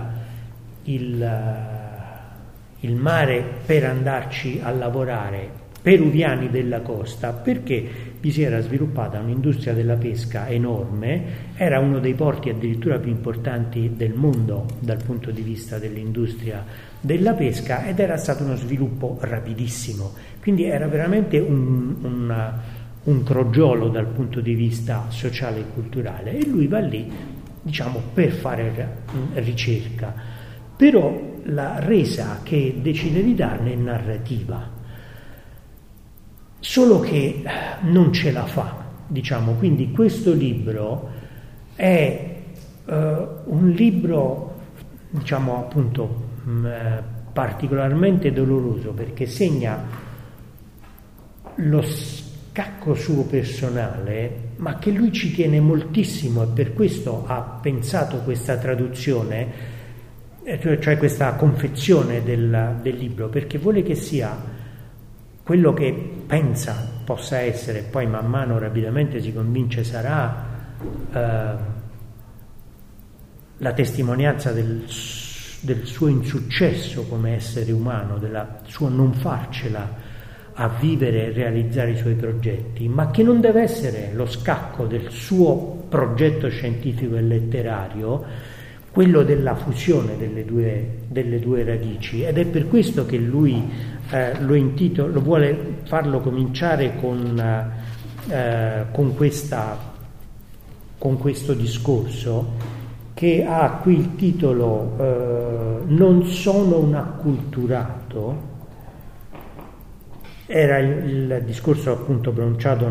il mare per andarci a lavorare peruviani della costa, perché vi si era sviluppata un'industria della pesca enorme, era uno dei porti addirittura più importanti del mondo dal punto di vista dell'industria della pesca, ed era stato uno sviluppo rapidissimo, quindi era veramente un crogiolo dal punto di vista sociale e culturale, e lui va lì, diciamo, per fare ricerca, però la resa che decide di darne è narrativa, solo che non ce la fa, diciamo. Quindi questo libro è un libro, diciamo, appunto particolarmente doloroso, perché segna lo scacco suo personale, ma che lui ci tiene moltissimo, e per questo ha pensato questa traduzione, cioè questa confezione del libro, perché vuole che sia quello che pensa possa essere, poi man mano rapidamente si convince sarà la testimonianza del suo insuccesso come essere umano, della sua non farcela a vivere e realizzare i suoi progetti, ma che non deve essere lo scacco del suo progetto scientifico e letterario, quello della fusione delle due radici. Ed è per questo che lui lo vuole farlo cominciare con questo discorso, che ha qui il titolo Non sono un acculturato. Era il discorso appunto pronunciato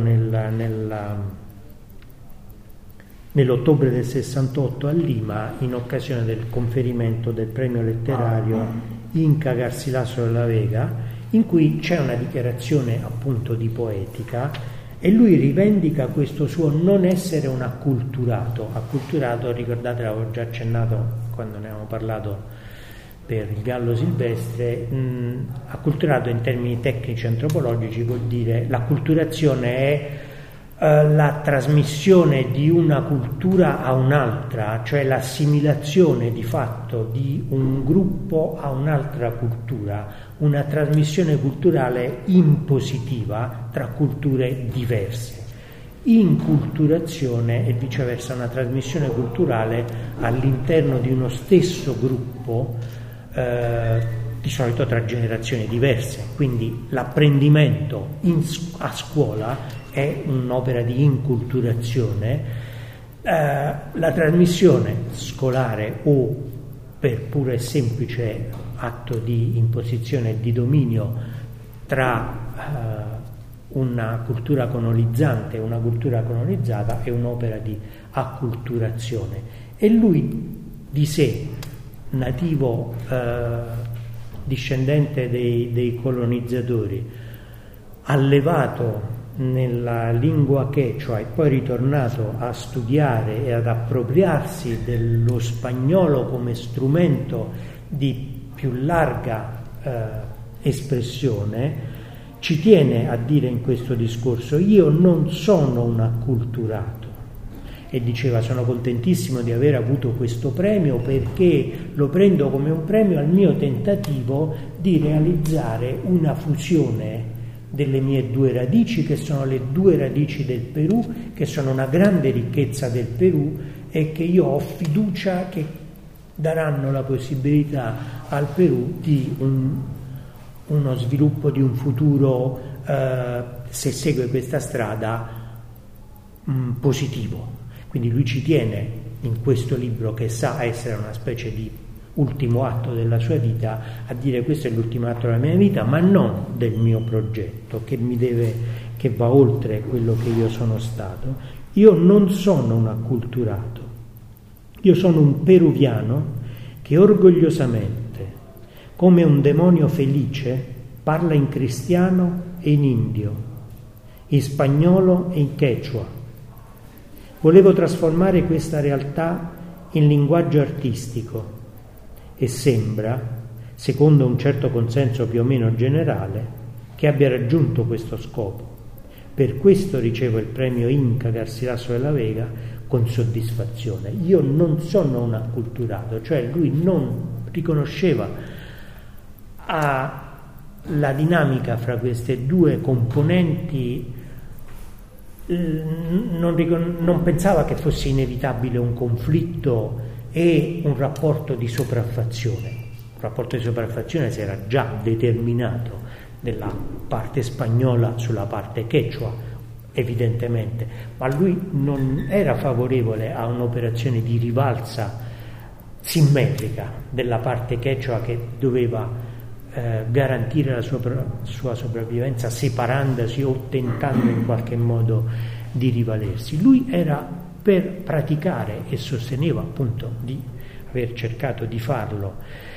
nell'ottobre del 68 a Lima, in occasione del conferimento del premio letterario Inca Garcilaso de la Vega, in cui c'è una dichiarazione appunto di poetica, e lui rivendica questo suo non essere un acculturato. Acculturato, ricordate, l'avevo già accennato quando ne avevamo parlato per il gallo silvestre. Acculturato in termini tecnici antropologici vuol dire, l'acculturazione è la trasmissione di una cultura a un'altra, cioè l'assimilazione di fatto di un gruppo a un'altra cultura, una trasmissione culturale impositiva tra culture diverse. Inculturazione è viceversa una trasmissione culturale all'interno di uno stesso gruppo, di solito tra generazioni diverse, quindi l'apprendimento a scuola è un'opera di inculturazione, la trasmissione scolare o per puro e semplice atto di imposizione e di dominio tra una cultura colonizzante e una cultura colonizzata è un'opera di acculturazione. E lui di sé, nativo discendente dei colonizzatori, allevato nella lingua quechua e poi ritornato a studiare e ad appropriarsi dello spagnolo come strumento di più larga espressione, ci tiene a dire in questo discorso: io non sono un acculturato. E diceva: sono contentissimo di aver avuto questo premio, perché lo prendo come un premio al mio tentativo di realizzare una fusione delle mie due radici, che sono le due radici del Perù, che sono una grande ricchezza del Perù, e che io ho fiducia che daranno la possibilità al Perù di uno sviluppo, di un futuro, se segue questa strada, positivo. Quindi lui ci tiene in questo libro, che sa essere una specie di ultimo atto della sua vita, a dire: questo è l'ultimo atto della mia vita, ma non del mio progetto, che va oltre quello che io sono stato. Io non sono un acculturato, io sono un peruviano che orgogliosamente, come un demonio felice, parla in cristiano e in indio, in spagnolo e in quechua. Volevo trasformare questa realtà in linguaggio artistico, e sembra, secondo un certo consenso più o meno generale, che abbia raggiunto questo scopo. Per questo ricevo il premio Inca Garcilaso de la Vega con soddisfazione. Io non sono un acculturato, cioè lui non riconosceva la dinamica fra queste due componenti non pensava che fosse inevitabile un conflitto e un rapporto di sopraffazione. Il rapporto di sopraffazione si era già determinato nella parte spagnola sulla parte quechua, evidentemente, ma lui non era favorevole a un'operazione di rivalsa simmetrica della parte quechua che doveva garantire la sua sopravvivenza separandosi o tentando in qualche modo di rivalersi. Lui era per praticare e sosteneva appunto di aver cercato di farlo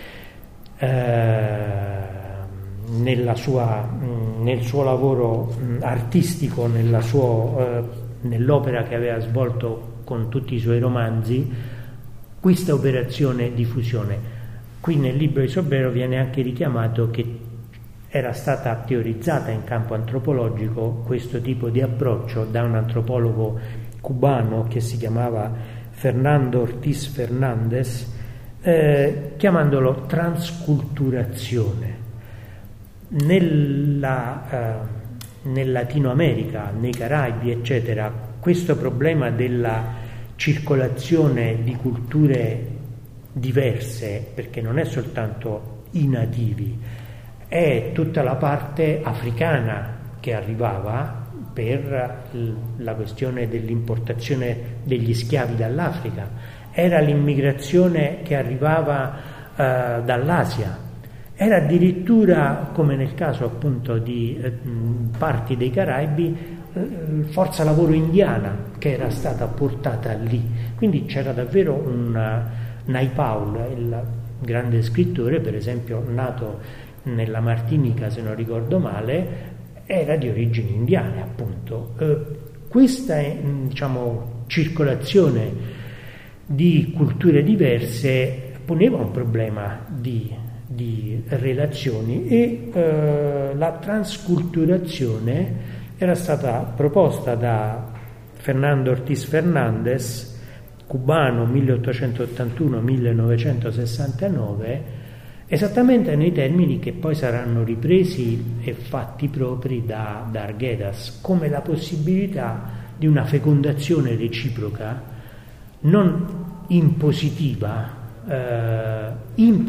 nel suo lavoro artistico, nell'opera che aveva svolto con tutti i suoi romanzi, questa operazione di fusione. Qui nel libro di Sobrero viene anche richiamato che era stata teorizzata in campo antropologico questo tipo di approccio da un antropologo cubano che si chiamava Fernando Ortiz Fernández, chiamandolo transculturazione. Nel Latino America, nei Caraibi, eccetera, questo problema della circolazione di culture diverse, perché non è soltanto i nativi, è tutta la parte africana che arrivava per la questione dell'importazione degli schiavi dall'Africa, era l'immigrazione che arrivava dall'Asia, era addirittura, come nel caso appunto di parti dei Caraibi, forza lavoro indiana che era stata portata lì. Quindi c'era davvero Naipaul, il grande scrittore, per esempio, nato nella Martinica, se non ricordo male, era di origini indiane, appunto. Questa circolazione di culture diverse poneva un problema di relazioni e la transculturazione era stata proposta da Fernando Ortiz Fernández, cubano, 1881-1969, esattamente nei termini che poi saranno ripresi e fatti propri da Arguedas, come la possibilità di una fecondazione reciproca non impositiva, in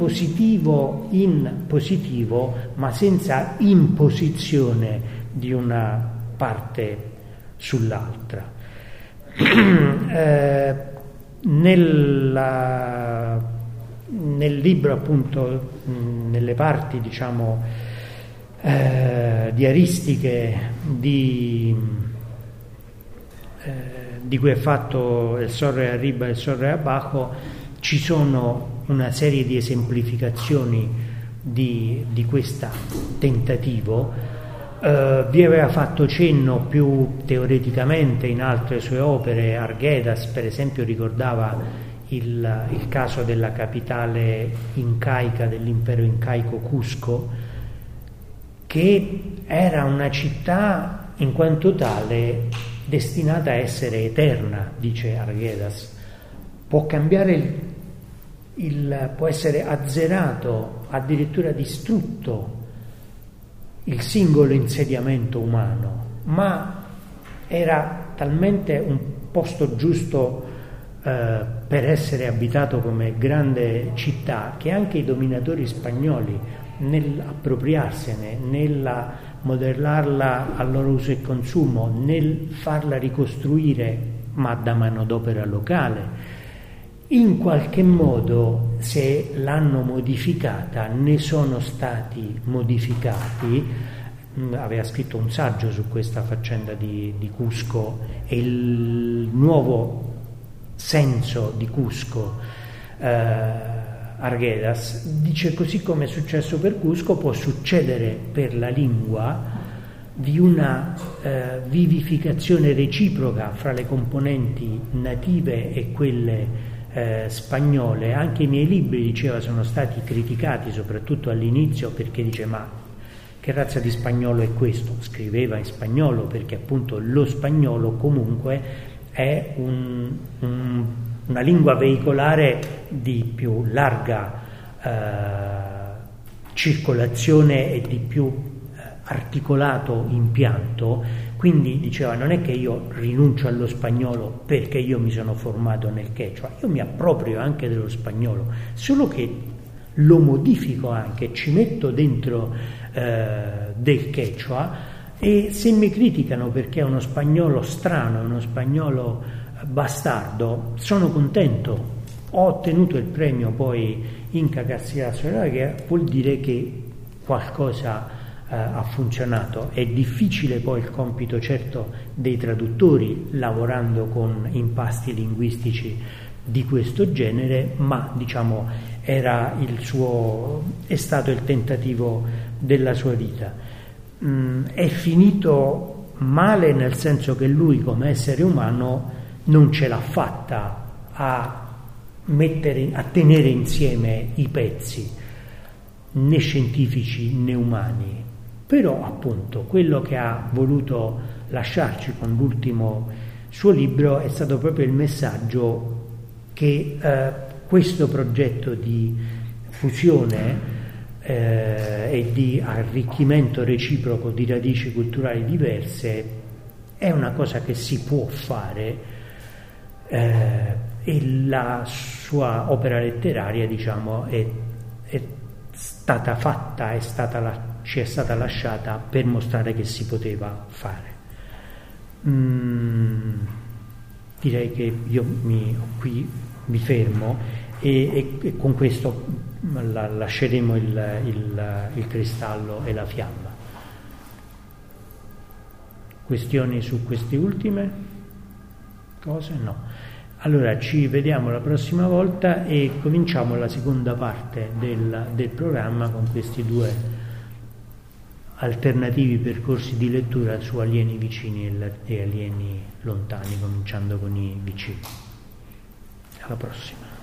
positivo, ma senza imposizione di una parte sull'altra. Nel libro, appunto, nelle parti diaristiche di cui è fatto El Zorro arriba e El Zorro abajo, ci sono una serie di esemplificazioni di questo tentativo. Vi aveva fatto cenno più teoreticamente in altre sue opere. Arguedas, per esempio, ricordava il caso della capitale incaica dell'impero incaico, Cusco, che era una città in quanto tale destinata a essere eterna, dice Arguedas. Può cambiare può essere azzerato, addirittura distrutto il singolo insediamento umano, ma era talmente un posto giusto per essere abitato come grande città che anche i dominatori spagnoli, nell'appropriarsene, nella modellarla al loro uso e consumo, nel farla ricostruire ma da manodopera locale, in qualche modo, se l'hanno modificata, ne sono stati modificati. Aveva scritto un saggio su questa faccenda di Cusco e il nuovo senso di Cusco. Arguedas dice: così come è successo per Cusco, può succedere per la lingua di una vivificazione reciproca fra le componenti native e quelle spagnole. Anche i miei libri, diceva, sono stati criticati soprattutto all'inizio perché dice: ma che razza di spagnolo è questo? Scriveva in spagnolo perché appunto lo spagnolo comunque è una lingua veicolare di più larga circolazione e di più articolato impianto, quindi diceva non è che io rinuncio allo spagnolo perché io mi sono formato nel quechua, io mi approprio anche dello spagnolo, solo che lo modifico anche, ci metto dentro del quechua, e se mi criticano perché è uno spagnolo strano, uno spagnolo bastardo, sono contento. Ho ottenuto il premio poi Inca Garcilaso, che vuol dire che qualcosa ha funzionato. È difficile poi il compito, certo, dei traduttori lavorando con impasti linguistici di questo genere, ma diciamo è stato il tentativo della sua vita. È finito male nel senso che lui come essere umano non ce l'ha fatta a tenere insieme i pezzi, né scientifici né umani, però appunto quello che ha voluto lasciarci con l'ultimo suo libro è stato proprio il messaggio che questo progetto di fusione e di arricchimento reciproco di radici culturali diverse è una cosa che si può fare, e la sua opera letteraria, diciamo, è stata fatta, ci è stata lasciata per mostrare che si poteva fare. Direi che io qui mi fermo e con questo lasceremo il cristallo e la fiamma. Questioni su queste ultime cose? No. Allora ci vediamo la prossima volta e cominciamo la seconda parte del programma con questi 2 alternativi percorsi di lettura su alieni vicini e alieni lontani, cominciando con i vicini. Alla prossima.